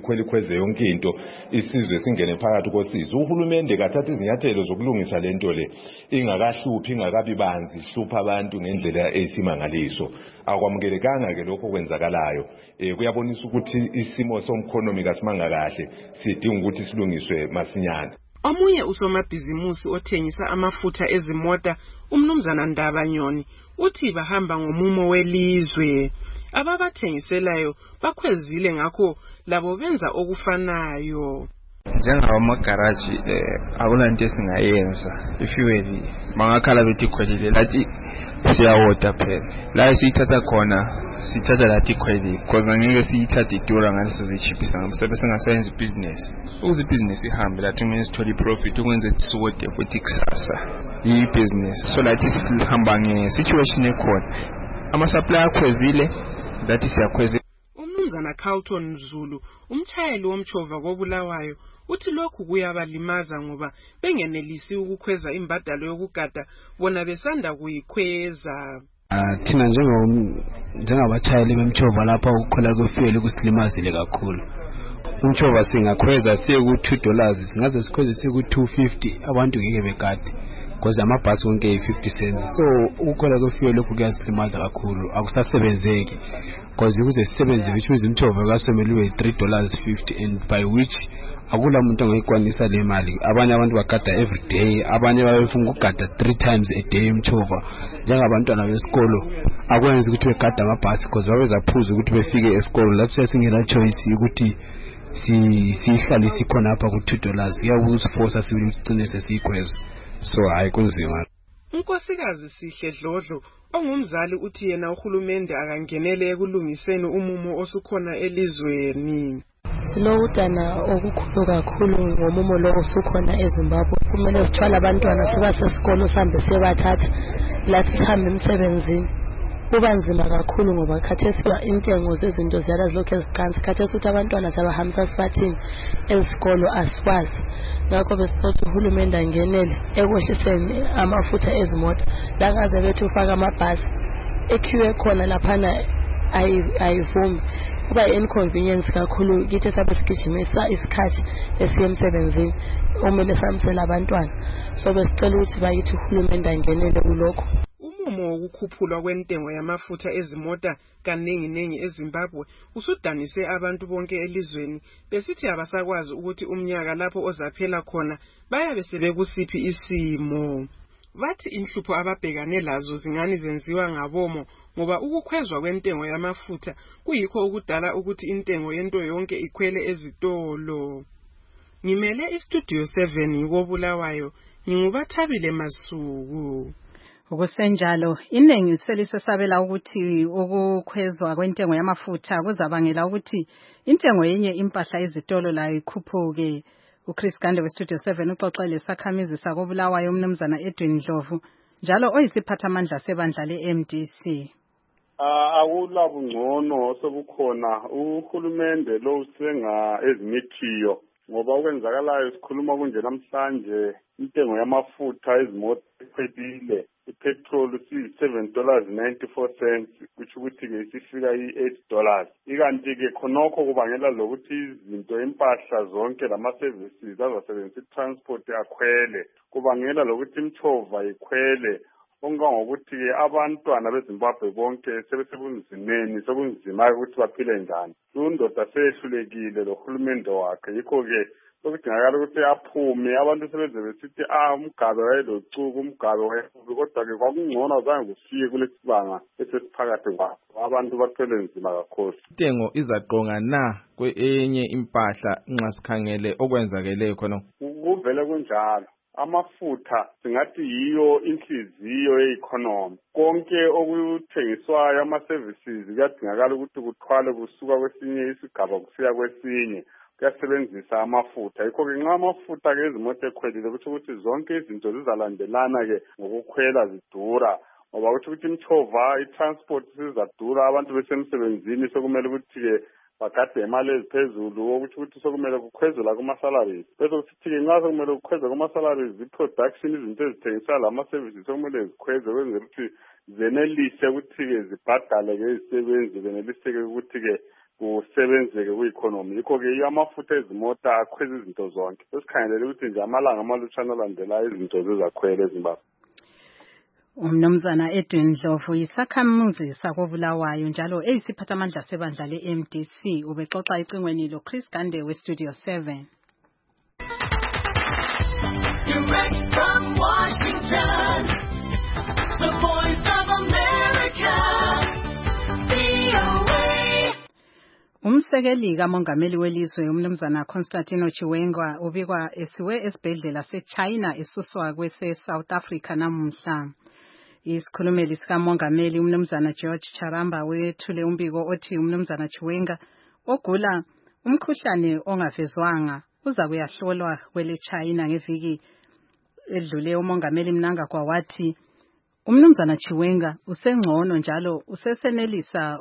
yonke into, isizwe singene phakathi kosizo. Uhulumende kathatha izinyathelo zokulungisa lento le. Ingakahluphi, ingakabi banzi, hlupha abantu ngendlela eyisimangaliso. Akwamukelekanga ke lokho kwenzakalayo. Kuyabonisa ukuthi isimo somkhonomi kasimanga kahle, sidinga ukuthi silungiswe masinyana. Omunye usomabhizimusi othengisa amafutha ezimota umnumzana Ndabanyoni uthi bahamba ngomumo welizwe. Ababathengiselayo bakhwezile ngakho labo benza okufanayo. Njengabamagaraji akulanto esingayenza ifuel bangakhala bethi khwelile lathi siyawoda phela la siyithatha khona sithatha lathi khwelile because angeke siyithathe idura ngaleso zichiphisa ngabe singasenza business ukuze business ihambe lathi kumele sithole profit ukwenza siwode futhi kusasa yi business so lathi sihamba nge-situation ekhona ama-supply akhwezile lathi siyakhweza. Umnumzana Carlton Zulu umtshayeli womtshova kobulawayo uthi lokhu kuyabalimaza ngoba bengenelisi ukukhweza imbadalo yokugada bona besanda kuyikhweza. Thina njengabatshayeli bemtshova lapha ukukhola kwefuel kusilimazile kakhulu. Umtshova singakhweza siye ku$2 singaze sikhweze siye ku$250 abantu ngeke bekade because amabhasi wonke 50 cents. So ukukhwela kwefuel lokhu kuyasilimaza kakhulu, akusasebenzeki because ukuze sisebenze which means umthova kasomele ube $3.50 and by which akula muntu ongayikwanisa le mali. Abanye abantu bagada every day, abanye bayefuna ukugada 3 times a day umthova. Njengabantwana besikolo akwenza ukuthi begada amabhasi because babezaphuza ukuthi befike esikolo, lapho singela choice ukuthi sihlale sikhona apha ku$2 kuyakusiforce sigcine sesiyikhweza. So hayi kunzima. Unkosikazi Sihle Dlodlo ongumzali uthi yena uhulumende akangenele ekulungiseni umumo osukhona elizweni. Silokudana okukhulu kakhulu ngomumo lo osukhona eZimbabwe. Kumele sithwala abantwana sibase esikolo sihambe sibathatha lathi sihambe emsebenzini. Kuba nzima kakhulu ngoba khathesi intengo zezinto ziyala zilokhu eziqansi. Khathesi ukuthi abantwana sabahambisa sibathini esikolo asikwazi. Ngakho besithi uhulumende angenele ekwehliseni amafutha ezimoto. La kaze bethu ufaka amabhasi equeue khona laphana ayivumi. Kuba inconvenience kakhulu kithi sabe sigijimisa isikhathi esiye emsebenzini omele samsela abantwana. So besicela ukuthi bayithi uhulumende angenele kulokho. Umumo wokukhuphulwa kwentengo yamafutha ezimota kaningi eZimbabwe usudanise abantu bonke elizweni, besithi abasakwazi ukuthi umnyaka lapho ozaphela khona bayabe sebekusiphi isimo. Bathi inhlupho ababhekane lazo zingani zenziwa ngabomo ngoba ukukhwezwa kwentengo yamafutha kuyikho ukudala ukuthi intengo yento yonke ikhwele ezitolo. Ngimele istudio 7 koBulawayo, nginguBathabile Masuku. Ukusenjalo iningi selisesabela ukuthi ukukhwezwa kwentengo yamafutha kuzabangela ukuthi intengo yenye impahla ezitolo la ikhuphuke. uChris Gande weStudio 7 uxoxele lesakhamizi sakoBulawayo umnumzana Edwin Ndlovu njalo oyisiphathamandla sebandla leMDC. Akula bungcono sobukhona uhulumende lo usenga ezimithiyo ngoba okwenzakalayo sikhuluma kunje namhlanje intengo yamafutha ezimoto ekhwelile. Ipetrol $7.94 kuthi ukuthi-ke isifika $8. Ikanti-ke khonokho kubangela lokuthi izinto impahla zonke lama-services azasebenzisa i-transport akhwele. Kubangela lokuthi imthova ikhwele. Ongangokuthi-ke abantwana beZimbabwe bonke sebesebunzimeni, sekunzima ukuthi baphile njani. Undoda sehlulekile lo hulumende wakhe. Yikho-ke okudingakala ukuthi aphume abantu sebeze besithi umgalo wayelocuku umgalo wayefubi, kodwa-ke kwakungcono zange kufike kulesibanga esesiphakathi kwabo. Abantu bathwele nzima kakhulu. Intengo izaqonga na kwenye impahla nxa sikhangele okwenzakeleyo khona? Kuvele kunjalo. Amafutha singathi yiyo inhliziyo ye-economy. Konke okuthengiswayo ama-services kuyadingakala ukuthi kuthwale kusuka kwesinye isigaba kusiya kwesinye. Kuyasebenzisa amafutha. Yikho-ke nxa amafutha-ke ezimoto ekhwelile kutho ukuthi zonke izinto zizalandelana-ke ngokukhwela zidura. Ngoba kutho ukuthi imthova, i-transport sizadura, abantu besemsebenzini sokumele ukuthi-ke bagade imali eziphezulu, ukuthi ukuthi sokumele kukhwezela kuma-salaries. Bese kuthi-ke nxa sokumele kukhweze kuma-salaries, i-production, izinto ezithengiswa lama-services sokumele zikhweze kwenzela ukuthi zenelise ukuthi-ke zibhadale-ke izisebenzi, zeneliseke ukuthi-ke kusebenzeke ku-economy. Yikho-ke amafutha ezimota akhweza izinto zonke. Sesikhangelele ukuthi nje amalanga amalutshwana alandelayo izinto zizakhwela eZimbabwe. Umnumzana Edwin Ndlovu yisakhamuzi sakoBulawayo njalo eyisiphathamandla sebandla leMDC ubexoxa ecingweni loChris Gande weStudio 7. Direct from Washington, the voice of America, VOA. Umsekeli kamongameli welizwe umnumzana Constantino Chiwenga ubikwa esiwe esibhedlela seChina esuswa kwese-South Africa namuhla. Isikhulumeli sikamongameli umnumzana George Charamba wethule umbiko othi umnumzana Chiwenga ogula umkhuhlane ongavezwanga uza kuyahlolwa kwele China ngeviki edlule. Umongameli Mnangagwa wathi umnumzana Chiwenga usengcono njalo usesenelisa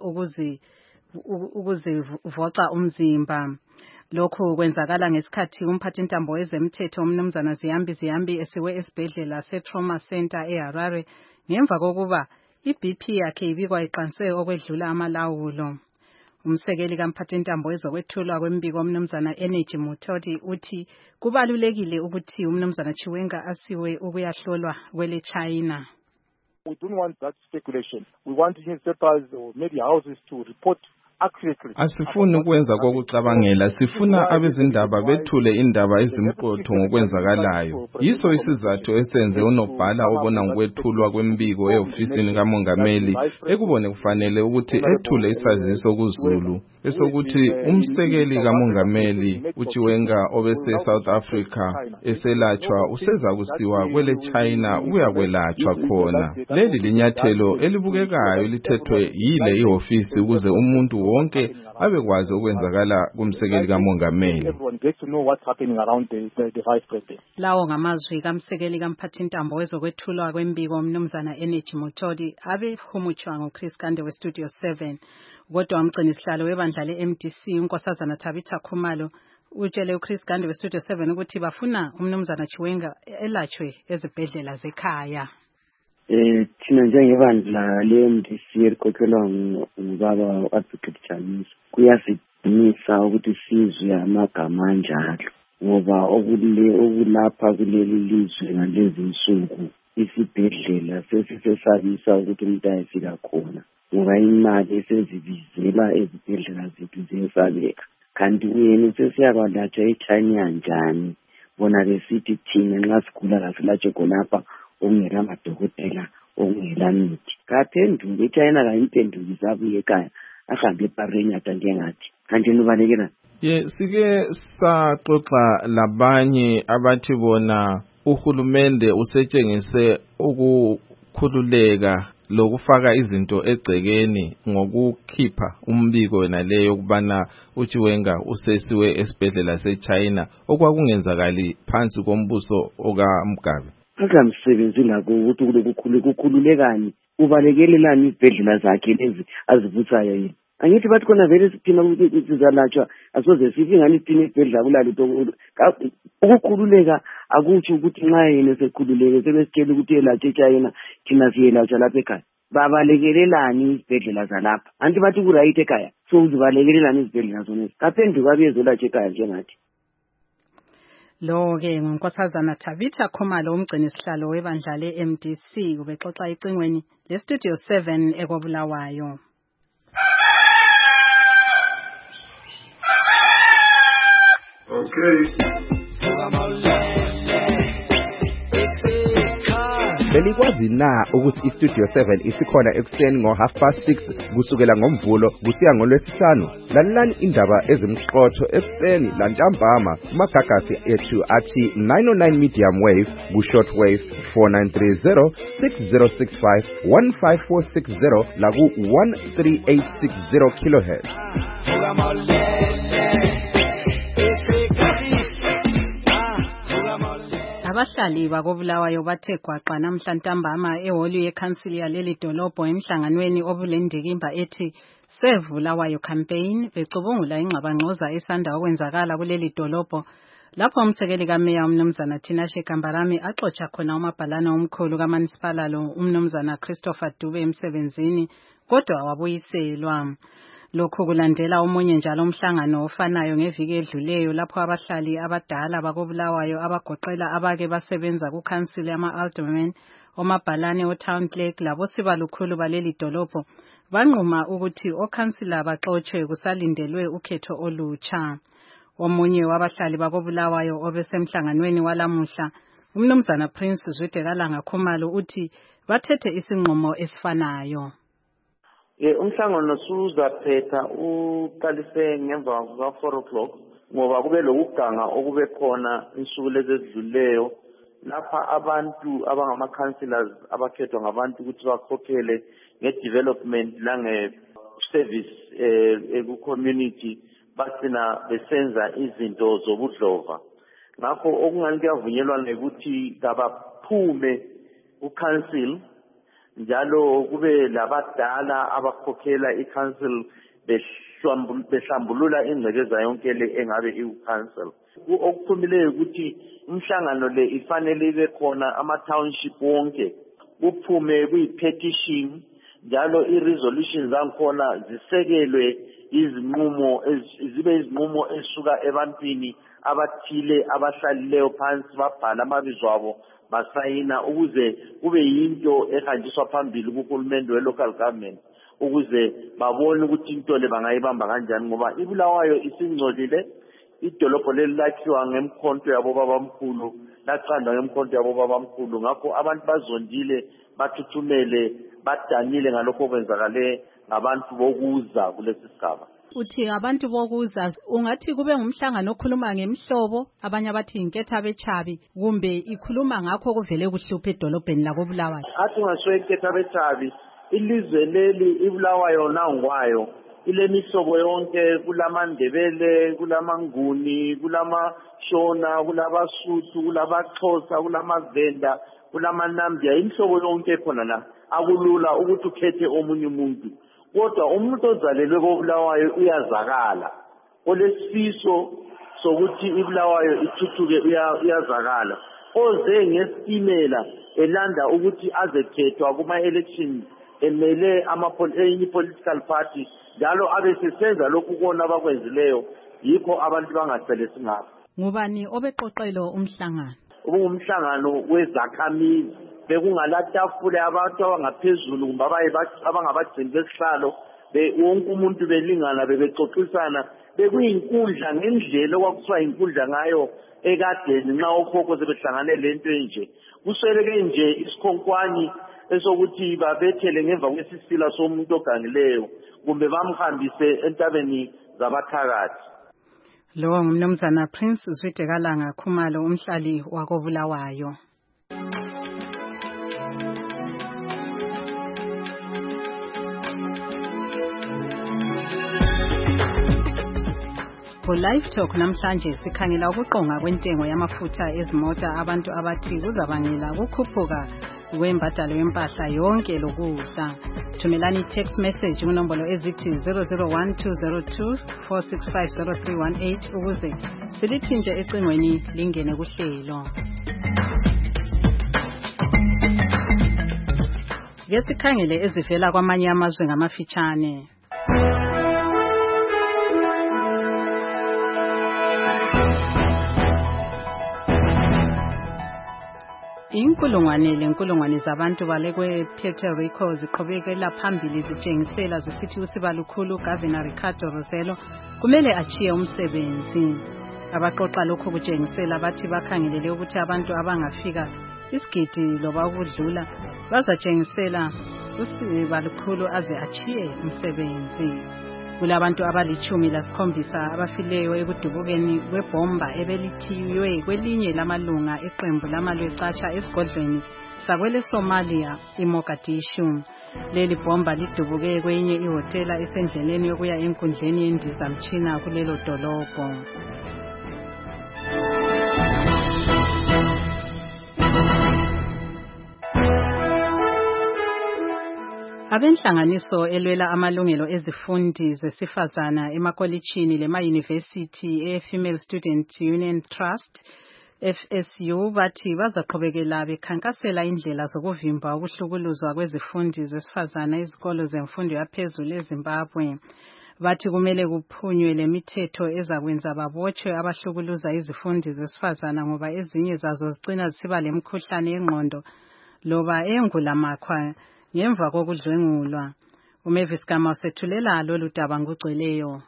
ukuzivoxa umzimba. Lokho kwenzakala ngesikhathi umphathintambo wezemthetho umnumzana Ziyambi esiwe esibhedlela se-Trauma Center eHarare ngemva kokuba iBP yakhe ibikwa iqanse okwedlula amalawulo. Umsekeli kaMphathintambo wezokwethulwa kwembiko umnumzana Energy Mutoti uthi kubalulekile ukuthi umnumzana Chiwenga asiwe ukuyahlolwa kwele China. We don't want that speculation. We want newspapers or maybe houses to report accurately. Asifuni ukwenza kokucabangela, sifuna abezindaba bethule indaba ezimqotho ngokwenzakalayo. Yiso isizathu esenze unobhala obona ngokwethulwa kwembiko eofisini kamongameli ekubone kufanele ukuthi ethule isaziso kuZulu esokuthi umsekeli kamongameli uChiwenga obese South Africa eselatshwa useza kusiwa kwele China uyakwelatshwa khona. Leli linyathelo elibukekayo lithethwe yile iofisi ukuze umuntu wonke abekwazi okwenzakala kumsekeli kamongameli. Lawo ngamazwi kaMsekeli kaMphathintambo wezokwethulwa kwembiko umnumzana Energy Mutoti abehumutshwa nguChris Kande weStudio 7. Kodwa umgcini sihlalo webandla leMDC uNkosazana Tabitha Khumalo utshele uChris Kande weStudio 7 ukuthi bafuna umnumzana Chiwenga elatshwe ezibhedlela zekhaya. Thina njengebandla le-MDC elikhokhelwa ngubaba u-Advocate James kuyasidinisa ukuthi sizwe amagama anjalo ngoba okulapha kuleli lizwe ngalezi nsuku isibhedlela sesisesabisa ukuthi umuntu ayefika khona ngoba imali esezibizela ezibhedlela zethu ziyesabeka. Kanti kuyena sesiyakwalatshwa eChina njani bona besithi thina nxa sigula kasilatshwe khonapha ongela amadokotela ongela mithi. Kaphenduka eChina kayimphendukisa abuye ekhaya ahambe ePareni atande ngathi kanti nubalekela. Sike saxoxa labanye abathi bona uhulumende usetshengise ukukhululeka lokufaka izinto egcekeni ngokukhipha umbiko wena leyo kubana uChiwenga usesiwe esibhedlela seChina okwakungenzakali phansi kombuso okaMgabe. Akamsebenzi lakho ukuthi kukhululekani ubalekelelani izibhedlela zakhe lezi azivuthayo yini. Angithi bathi khona vele sithina ukuthi sizalatshwa asoze sithi ngani thina izibhedlela kulalutho ukukhululeka akutsho ukuthi nxa yena sekhululeke sebesitshela ukuthi elatshwe eChina thina siyelatshwa lapha ekhaya. Babalekelelani izibhedlela zalapha anti bathi kuright ekhaya so uzibalekelelani izibhedlela zona kaphenduka bezolatshwa ekhaya njengathi. Lo-ke nguNkosazana Tabitha Khumalo umgcini sihlalo webandla le-MDC ubexoxa icingweni leStudio 7 ekobulawayo. Belikwazi na ukuthi iStudio 7 isikhona ekuseni ngo6:30 kusukela ngoMvulo kusiya ngoLwesihlanu. Lalelani indaba ezimqotho ekuseni lantambama kumagagasi ethu athi 909 medium wave ku-short wave 4930 6065 15460 laku 13860 kHz. Abahlali bakobulawayo bathe gwaqa namhla ntambama ehholi yeCouncil yaleli dolobho emhlanganweni obulendikimba ethi Save Bulawayo campaign becubungula ingxabangxoza esanda okwenzakala kuleli dolobho lapho umsekeli kameya umnumzana Tinashe Kambarami axotsha khona umabhalana omkhulu kaMunicipal lo umnumzana Christopher Dube emsebenzini kodwa wabuyiselwa. Lokhu kulandela omunye njalo umhlangano ofanayo ngeviki edluleyo lapho abahlali abadala bakobulawayo abagoqela abake basebenza kuCouncil yama-Alderman omabhalane oTown Clerk labo sibalukhulu baleli dolobho banquma ukuthi okhansila baxotshe kusalindelwe ukhetho olutsha. Omunye wabahlali bakobulawayo obesemhlanganweni walamuhla umnumzana Prince Zwidekalanga Khumalo uthi bathethe isinqumo esifanayo. Umhlangano suzaphetha uqalise ngemva kuka 4:00 ngoba kube lokuganga okube khona insuku lezi ezidluleyo lapha abantu abangama-councillors abakhethwa ngabantu ukuthi bakhokhele nge-development lange-service ku-community bagcina besenza izinto zobudlova. Ngakho okungani kuyavunyelwana ukuthi kabaphume ku-council njalo kube labadala abakhokhela i-council behlambulula ingcekeza yonke le engabe i-council. Okuphumileyo ukuthi umhlangano le ifanele ibe khona ama-township wonke kuphume kuyi-petition njalo i-resolution zangikhona zisekelwe izinqumo zibe izinqumo esuka ebantwini abathile abahlalileyo phansi babhala amabizo abo basayina ukuze kube yinto ehanjiswa phambili kuhulumende we-local government ukuze babone ukuthi into le bangayibamba kanjani ngoba iBulawayo isingcolile idolobho leli lakhiwa ngemkhonto yabo babamkhulu laqandwa ngemkhonto yabo babamkhulu ngakho abantu bazondile bathuthumele badanile ngalokho okwenzakale ngabantu bokuza kulesi sigaba. Uthi abantu bokuza ungathi kube ngumhlangano okhuluma ngemhlobo abanye abathi inketha bechabi kumbe ikhuluma ngakho kuvele kuhlupha edolobheni lakoBulawayo. Athi ngasho inketha bechabi ilizwe leli iBulawayo nangwayo ilemihlobo yonke kulamandebele kulamanguni kulamashona kulabasuthu kulabaxhosa kulamavenda kulamanambia imhlobo yonke khona la akulula ukuthi ukhethe omunye umuntu kodwa umuntu ozalelwe koBulawayo uyazakala olesifiso sokuthi iBulawayo ithuthuke uyazakala oze ngestimela elanda ukuthi azekhethwa kuma elections emele enye political party njalo abesesenza lokhu kona abakwenzileyo yikho abantu bangasele singapha. Ngubani obeqoqelo umhlangano? Ubungumhlangano wezakhamizi bekungalatafule abantu abangaphezulu kumbe abangabagcini besihlalo wonke umuntu belingana bebexoxisana bekuyinkundla ngendlela okwakuthiwa inkundla ngayo ekadeni nxa okhokho sebehlangane lento enje kusweleke nje isikhonkwane esokuthi babethele ngemva kwesisila somuntu ogangileyo kumbe bamhambise entabeni zabathakathi. Lo ngumnumzana Prince Zwitekalanga Khumalo umhlali wakoBulawayo. Live Talk namhlanje sikhangela ukuqonga kwentengo yamafutha ezimota abantu abathi kuzabangela ukukhuphuka kwembadalo yempahla yonke lokudla. Thumelani text message kunombolo ezithi 001202465038 ukuze silithinje ecingweni lingene kuhlelo. Ngesikhangele ezivela kwamanye amazwe ngamafitshane. Inkulungwane zabantu balekwe Puerto Rico ziqhubekela phambili zitshengisela zisithi usibalukhulu Governor Ricardo Rosello kumele achiye umsebenzi. Abaqoqa lokho kutshengisela bathi bakhangelele ukuthi abantu abangafika isigidi loba ukudlula bazatshengisela usibalukhulu aze achiye umsebenzi. Kulabantu abali-17 abafileyo ekudubukeni kwebomba ebelithiywe kwelinye lamalunga eqembu lamalwecatsha esigodlweni sakwele Somalia iMogadishu. Leli bomba lidubuke kwenye ihotela esendleleni yokuya enkundleni yendizamtshina kulelo dolobho. Abenhlanganiso elwela amalungelo ezifundi zesifazana emakolitshini lema-university e-Female Student Union Trust FSU bathi bazaqhubekela bekhankasela indlela zokuvimba ukuhlukuluzwa kwezifundi zesifazana ezikolo zemfundo yaphezulu eZimbabwe. Bathi kumele kuphunywe lemithetho ezakwenza babotshwe abahlukuluza izifundi zesifazana ngoba ezinye zazo zicina zisiba lemkhuhlane yengqondo loba engulamakhwa ngemva kokudlwengulwa. Umavis Kama usethulela lolu daba ngugcweleyo.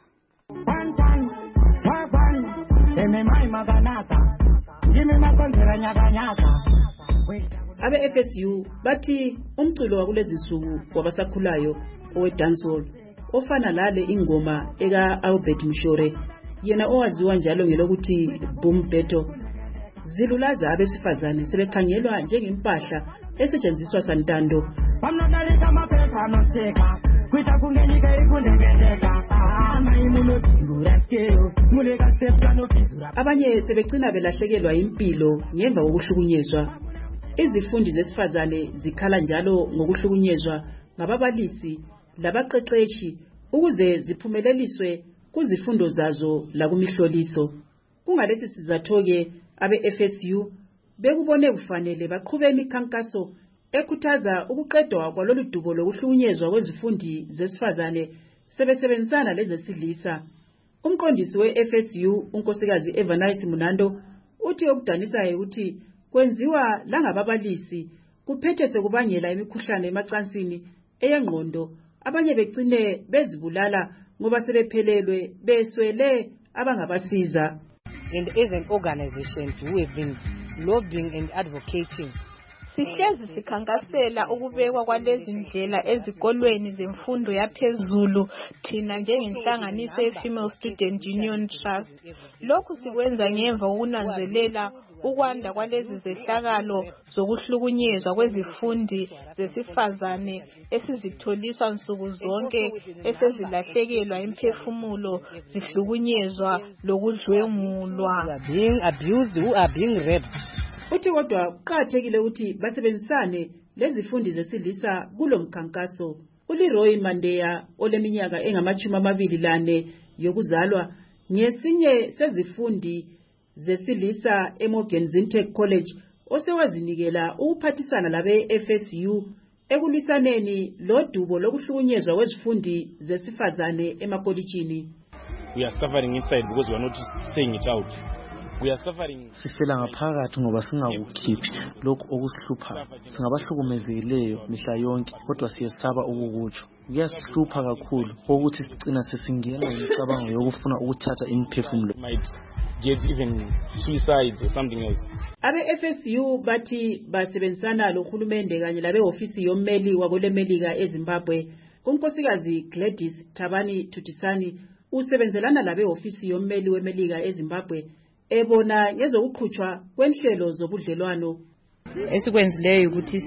Abe-FSU bathi umculo wakulezi nsuku wabasakhulayo owe-dancehall ofana lale ingoma eka-Albert Mshore yena owaziwa njalo ngelokuthi Boom Beto zilulaza abesifazane sebekhangelwa njengempahla esetshenziswa santando. Abanye sebegcina belahlekelwa impilo ngemva kokuhlukunyezwa. Izifundi zesifazane zikhala njalo ngokuhlukunyezwa ngababalisi labaqeqeshi ukuze ziphumeleliswe kuzifundo zazo lakumihloliso. Kungalesi sizatho ke abe-FSU bekubone kufanele baqhube imikhankaso ekhuthaza ukuqedwa kwalolu dubo lokuhlukunyezwa kwezifundi zesifazane sebesebenzisana lezesilisa. Umqondisi we-FSU unkosikazi Evanice Munando uthi okudanisayo ukuthi kwenziwa langababalisi kuphethe sekubangela imikhuhlane emacansini eyengqondo, abanye begcine bezibulala ngoba sebephelelwe beswele abangabasiza. And as an organization, we have been lobbying and advocating. Sihlezi sikhankasela ukubekwa kwalezi ndlela ezikolweni zemfundo yaphezulu thina njengenhlanganiso ye-Female Student Union Trust. Lokhu sikwenza ngemva kokunanzelela ukwanda kwalezi zehlakalo zokuhlukunyezwa kwezifundi zesifazane esizitholiswa nsuku zonke, esezilahlekelwa imphefumulo, zihlukunyezwa lokudlwengulwa. Being abused, who are being raped. Uthi kodwa kuqakathekile ukuthi basebenzisane lezifundi zesilisa kulo mkhankaso. uLeroy Mandeya oleminyaka engama-24 yokuzalwa ngesinye sezifundi zesilisa eMorgan Zintech College osewazinikela ukuphathisana labe-FSU ekulwisaneni lodubo lokuhlukunyezwa kwezifundi zesifazane emakolitshini. We are suffering inside because we are not saying it out. Sifela ngaphakathi ngoba singakukhiphi lokhu okusihluphayo. Singabahlukumezekileyo mihla yonke kodwa siyesaba ukukutsho. Kuyasihlupha kakhulu ukuthi sicina sesingenwa imicabango yokufuna ukuthatha imiphefumulo. Get even suicides or something else. Abe-FSU bathi basebenzisana lohulumende kanye labe-ofisi yommeli wakolemelika eZimbabwe. Unkosikazi Gladys Thabani Thutisani usebenzelana labe-ofisi yommeli wemelika eZimbabwe ebona ngezokuqhutshwa kwenhlelo zobudlelwano. Esikwenzileyo ukuthi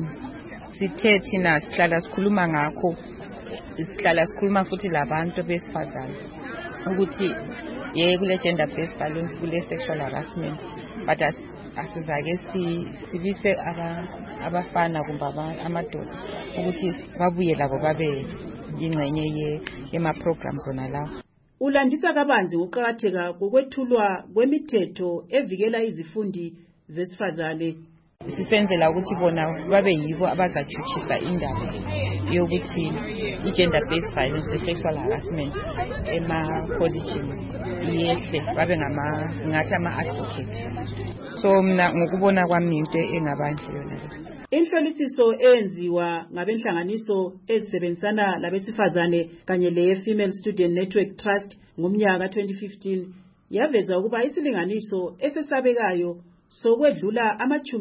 sithe thina sihlala sikhuluma ngakho, sihlala sikhuluma futhi labantu besifazane ukuthi kule gender based violence, kule sexual harassment, but asizake sibise abafana kumbe amadoda ukuthi babuye labo babe ingcenye yema-programs zona lawo. Ulandisa kabanzi ukuqakatheka kokwethulwa kwemithetho evikela izifundi zesifazane. Sisenzela ukuthi bona babe yibo abazajutshisa indaba yokuthi i-gender based violence, sexual harassment ema-collegeini yehle, babe ngathi ama-advocates. So mina ngokubona kwami into engabanhle yona. Inhlolisiso eyenziwa ngabenhlanganiso ezisebenzisana labesifazane kanye le-Female Student Network Trust ngomnyaka 2015 yaveza ukuba isilinganiso esesabekayo sokwedlula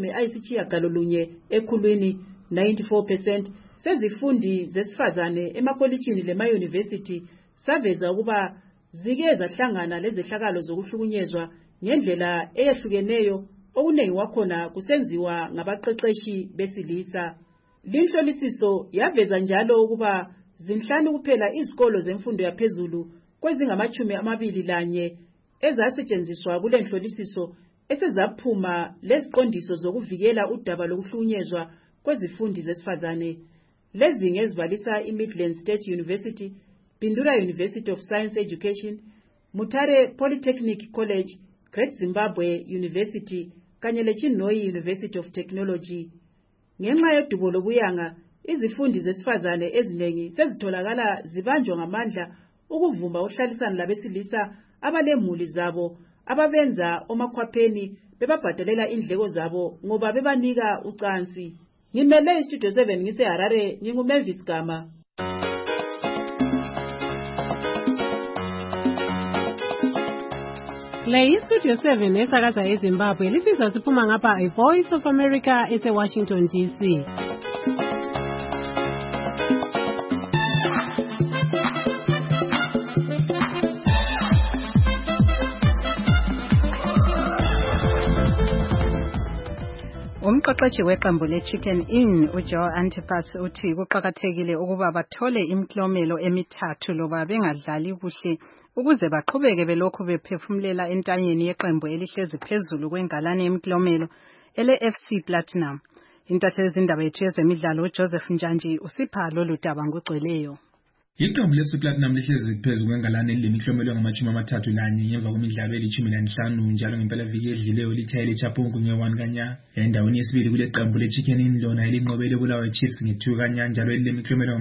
ama-90% ekhulwini 94% sezifundi zesifazane emakolitshini lema-university saveza ukuba zike zahlangana lezehlakalo zokuhlukunyezwa ngendlela eyehlukeneyo, okuningi wakhona kusenziwa ngabaqeqeshi besilisa. Linhlolisiso yaveza njalo ukuba zinhlanu kuphela izikolo zemfundo yaphezulu kwezingama-21 ezasetshenziswa kule nhlolisiso esezaphuma leziqondiso zokuvikela udaba lokuhlukunyezwa kwezifundi zesifazane. Lezi ngezibalisa iMidlands State University, Bindura University of Science Education, Mutare Polytechnic College, Great Zimbabwe University kanye leChinhoyi University of Technology. Ngenxa yodubo lobuyanga, izifundi zesifazane eziningi sezitholakala zibanjwa ngamandla ukuvumba uhlalisana labesilisa abalemuli zabo ababenza omakhwapheni bebabhadalela indleko zabo ngoba bebanika ucansi. Ngimele iStudio 7 ngiseHarare, nginguMavis Gama. Le iStudio 7 esakaza eZimbabwe lisizwa siphuma ngapha iVoice of America eseWashington DC. Umqeqeshi weqembu leChicken Inn uJoe Antipas uthi kuqakathekile ukuba bathole imiklomelo emithathu loba bengadlali kuhle ukuze baqhubeke belokhu bephefumulela entanyeni yeqembu elihlezi phezulu kwengalane yemiklomelo ele-FC Platinum. Intatheli zindaba yethu yezemidlalo uJoseph Njanji usipha lolu daba ngogcweleyo. Iqembu leSiplatinum lihlezi phezu kwengalane elilemiklomelo ngama-31 ngemva kwemidlalo eli-15 njalo ngempelaviki edlileyo lithayile eChapungu nge-1 kanya. Endaweni yesibili kule qembu leChicken Inn lona elinqobele Bulawayo Chiefs nge-2 kanya njalo elilemiklomelo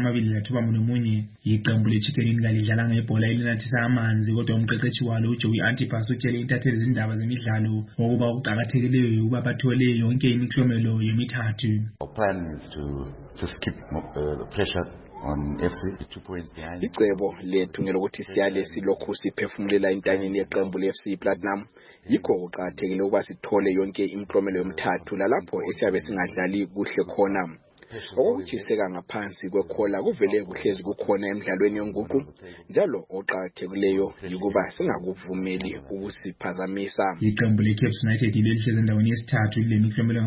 ngama-29. Iqembu leChicken Inn kalidlalanga ibhola elinathisa amanzi kodwa umqeqeshi walo uJoey Antipas utshele intatheli zindaba zemidlalo ukuba okuqakathekileyo ukuba bathole yonke imiklomelo yomithathu. Our plan is to just keep the pressure on FC, 2 points behind. Icebo lethu ngelokuthi siyale silokhu siphefumulela intanyeni yeqembu leFC Platinum yikho kuqakathekile ukuba sithole yonke imiklomelo yomithathu lalapho esiyabe singadlali kuhle khona. Okuchiseka ngaphansi kwekhola kuvele kuhlezi kukhona emidlalweni yonguqu njalo oqakathekileyo ukuba singakuvumeli ukusiphazamisa. Iqembu leCaps United lihlezi endaweni yesithathu lilemiklomelo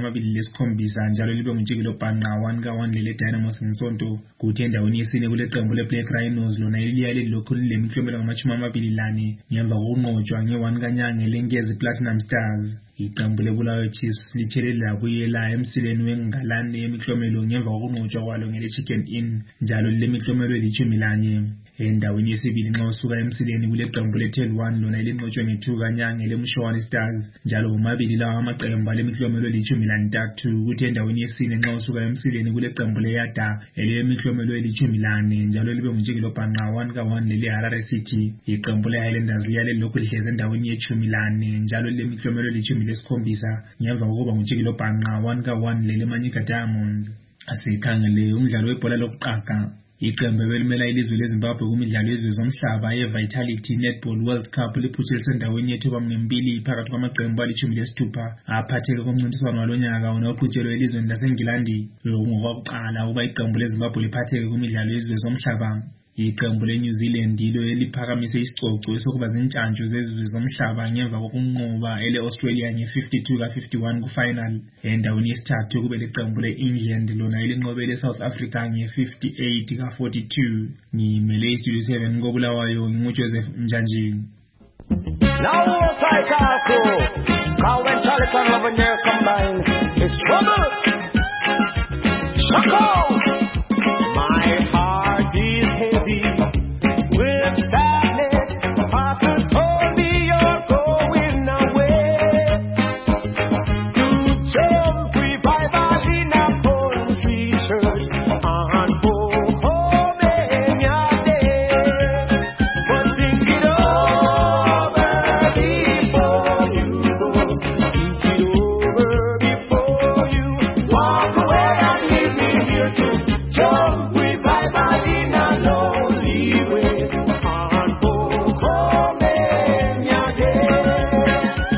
ngama-27 njalo libe nguntshikilo bhanqa 1-1 lele Dynamos ngesonto. Kuthi endaweni yesine kule qembu leBlack Rhinos lona liyale lilokhu lilemiklomelo ngama-24 ngemva kokunqotshwa nge-1 kanya ngeLenkezi Platinum Stars. Iqembu leBulawayo Chiefs lithelela kuyela emsileni wengalane yemiklomelo ngemva kokunqotshwa kwalo ngeleChicken Inn njalo lilemiklomelo eli-11. Endaweni yesibili nxa usuka emsileni kule qembu leTel 1 lona elinqotshwe nge-2 kanya ngeleMshwana Stars njalo omabili lawa amaqembu alemiklomelo eli-13. Kuthi endaweni yesine nxa usuka emsileni kule qembu leYada elemiklomelo eli-14 njalo libe nguntshikilo bhanqa 1-1 lele Harare City. Iqembu leHighlanders liyale lokhu lihlezi endaweni ye-14 njalo lilemiklomelo eli-17 ngemva kokuba nguntshikilo bhanqa 1-1 lele Manyika Diamonds. Asikhangele umdlalo webhola lokuqaga. Iqembu ebelimela ilizwe leZimbabwe kumidlalo yezwe zomhlaba ye-Vitality Netball World Cup liphuthelise endaweni yethuba ngembili phakathi kwamaqembu ali-16 aphatheke komncintiswano walonyaka oqhutshelwe elizweni laseNgilandi. Ngokokuqala ukuba iqembu leZimbabwe liphatheke kumidlalo yezwe zomhlaba. Iqembu leNew Zealand yilo eliphakamise isicoco esokuba zintshantshu zezizwe zomhlaba ngemva kokunqoba ele-Australia nge-52-51 ku-final. Endaweni yesithathu kube leqembu le-England lona elinqobele South Africa nge-58-42. Ngimele iStudio 7 koBulawayo nginguJoseph Njanjini. Now tight Arco, how when Charlie and Lavinier combine, it's trouble. Shako! My heart is heavy with sadness. Papa told me you're going away to jump revival in a country church and go home in your day. But think it over before you go. Think it over before you walk away and leave me here to jump revival in a lonely way and go home in your day.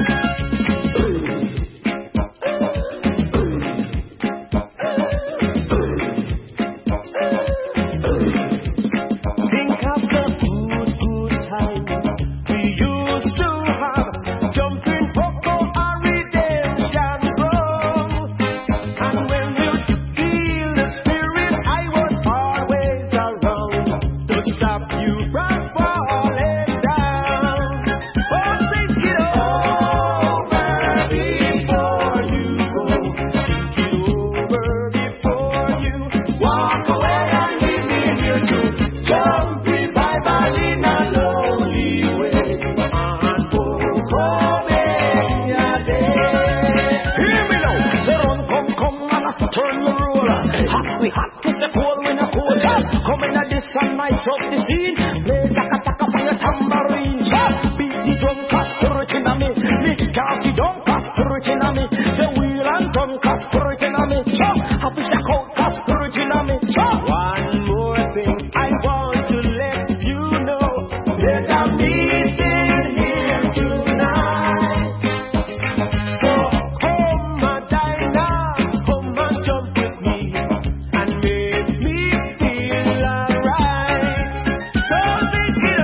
Think of the good times we used to have, jumping Poco or redemption rum. And when you feel the spirit, I was always around to stop you from falling down. Oh, think it over before you go. Think it over before you walk away and leave me here to jump revival in a lonely way and go home in your day. Hear me now, say run, come, and turn the roller. Hot we hot, kiss the cold when a cold. Come in at this and nice up the scene. Play taka for your tambourine. Beat the drum, cause spirit in me. Cause you don't cause spirit in me. Say wheel and turn, cause spirit in me. Happy shack out, cause spirit in me. One more thing I want to let you know. There's a meeting here tonight. So come and dine out, come and jump with me and make me feel alright. So think it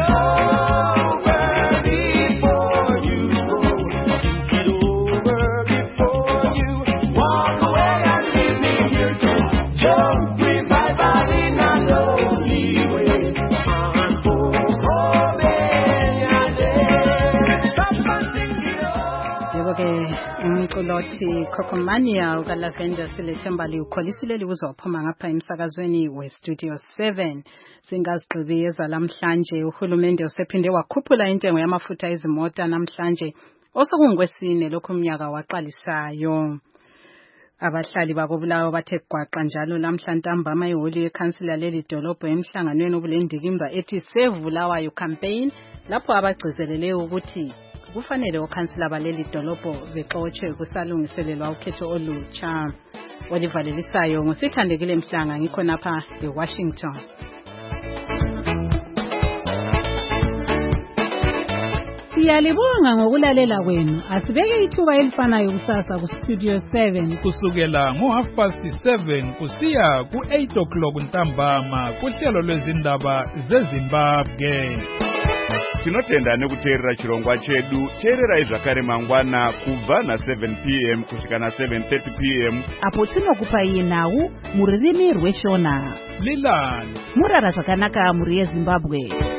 over before you go. Think it over before Yebo-ke umculothi Kokomania ukaLavender Silethembali ukholisile libuzophuma ngapha emsakazweni weStudio 7. Singazigqibi ezalamhlanje uhulumende usephinde wakhuphula intengo yamafutha ezimota namhlanje osokungwesine lokho umnyaka waqalisayo. Abahlali bakobulawo bathe gwaqa njalo lamhlantambama ihholi yekhansila leli dolobho emhlanganweni obulendikimba ethi Sevulawayo campaign lapho abagcizelele ukuthi kufanele okhansila baleli dolobho bexotshe kusalungiselelwa ukhetho olutsha. Olivalelisayo ngusithandekile Mhlanga ngikho napha eWashington. Siyalibonga ngokulalela kwenu. Asibeke ithuba elifanayo kusasa kuStudio 7 kusukela ngo7:30 kusiya ku8:00 ntambama kuhlelo lwezindaba zeZimbabwe. Tinotenda nekuteerera chirongwa chedu. Teererai zvakare mangwana kubva na7 p.m. kusvika na7:30 p.m. apo tinokupai nhau muririmi rweshona. Lilani murara zvakanaka muri yeZimbabwe.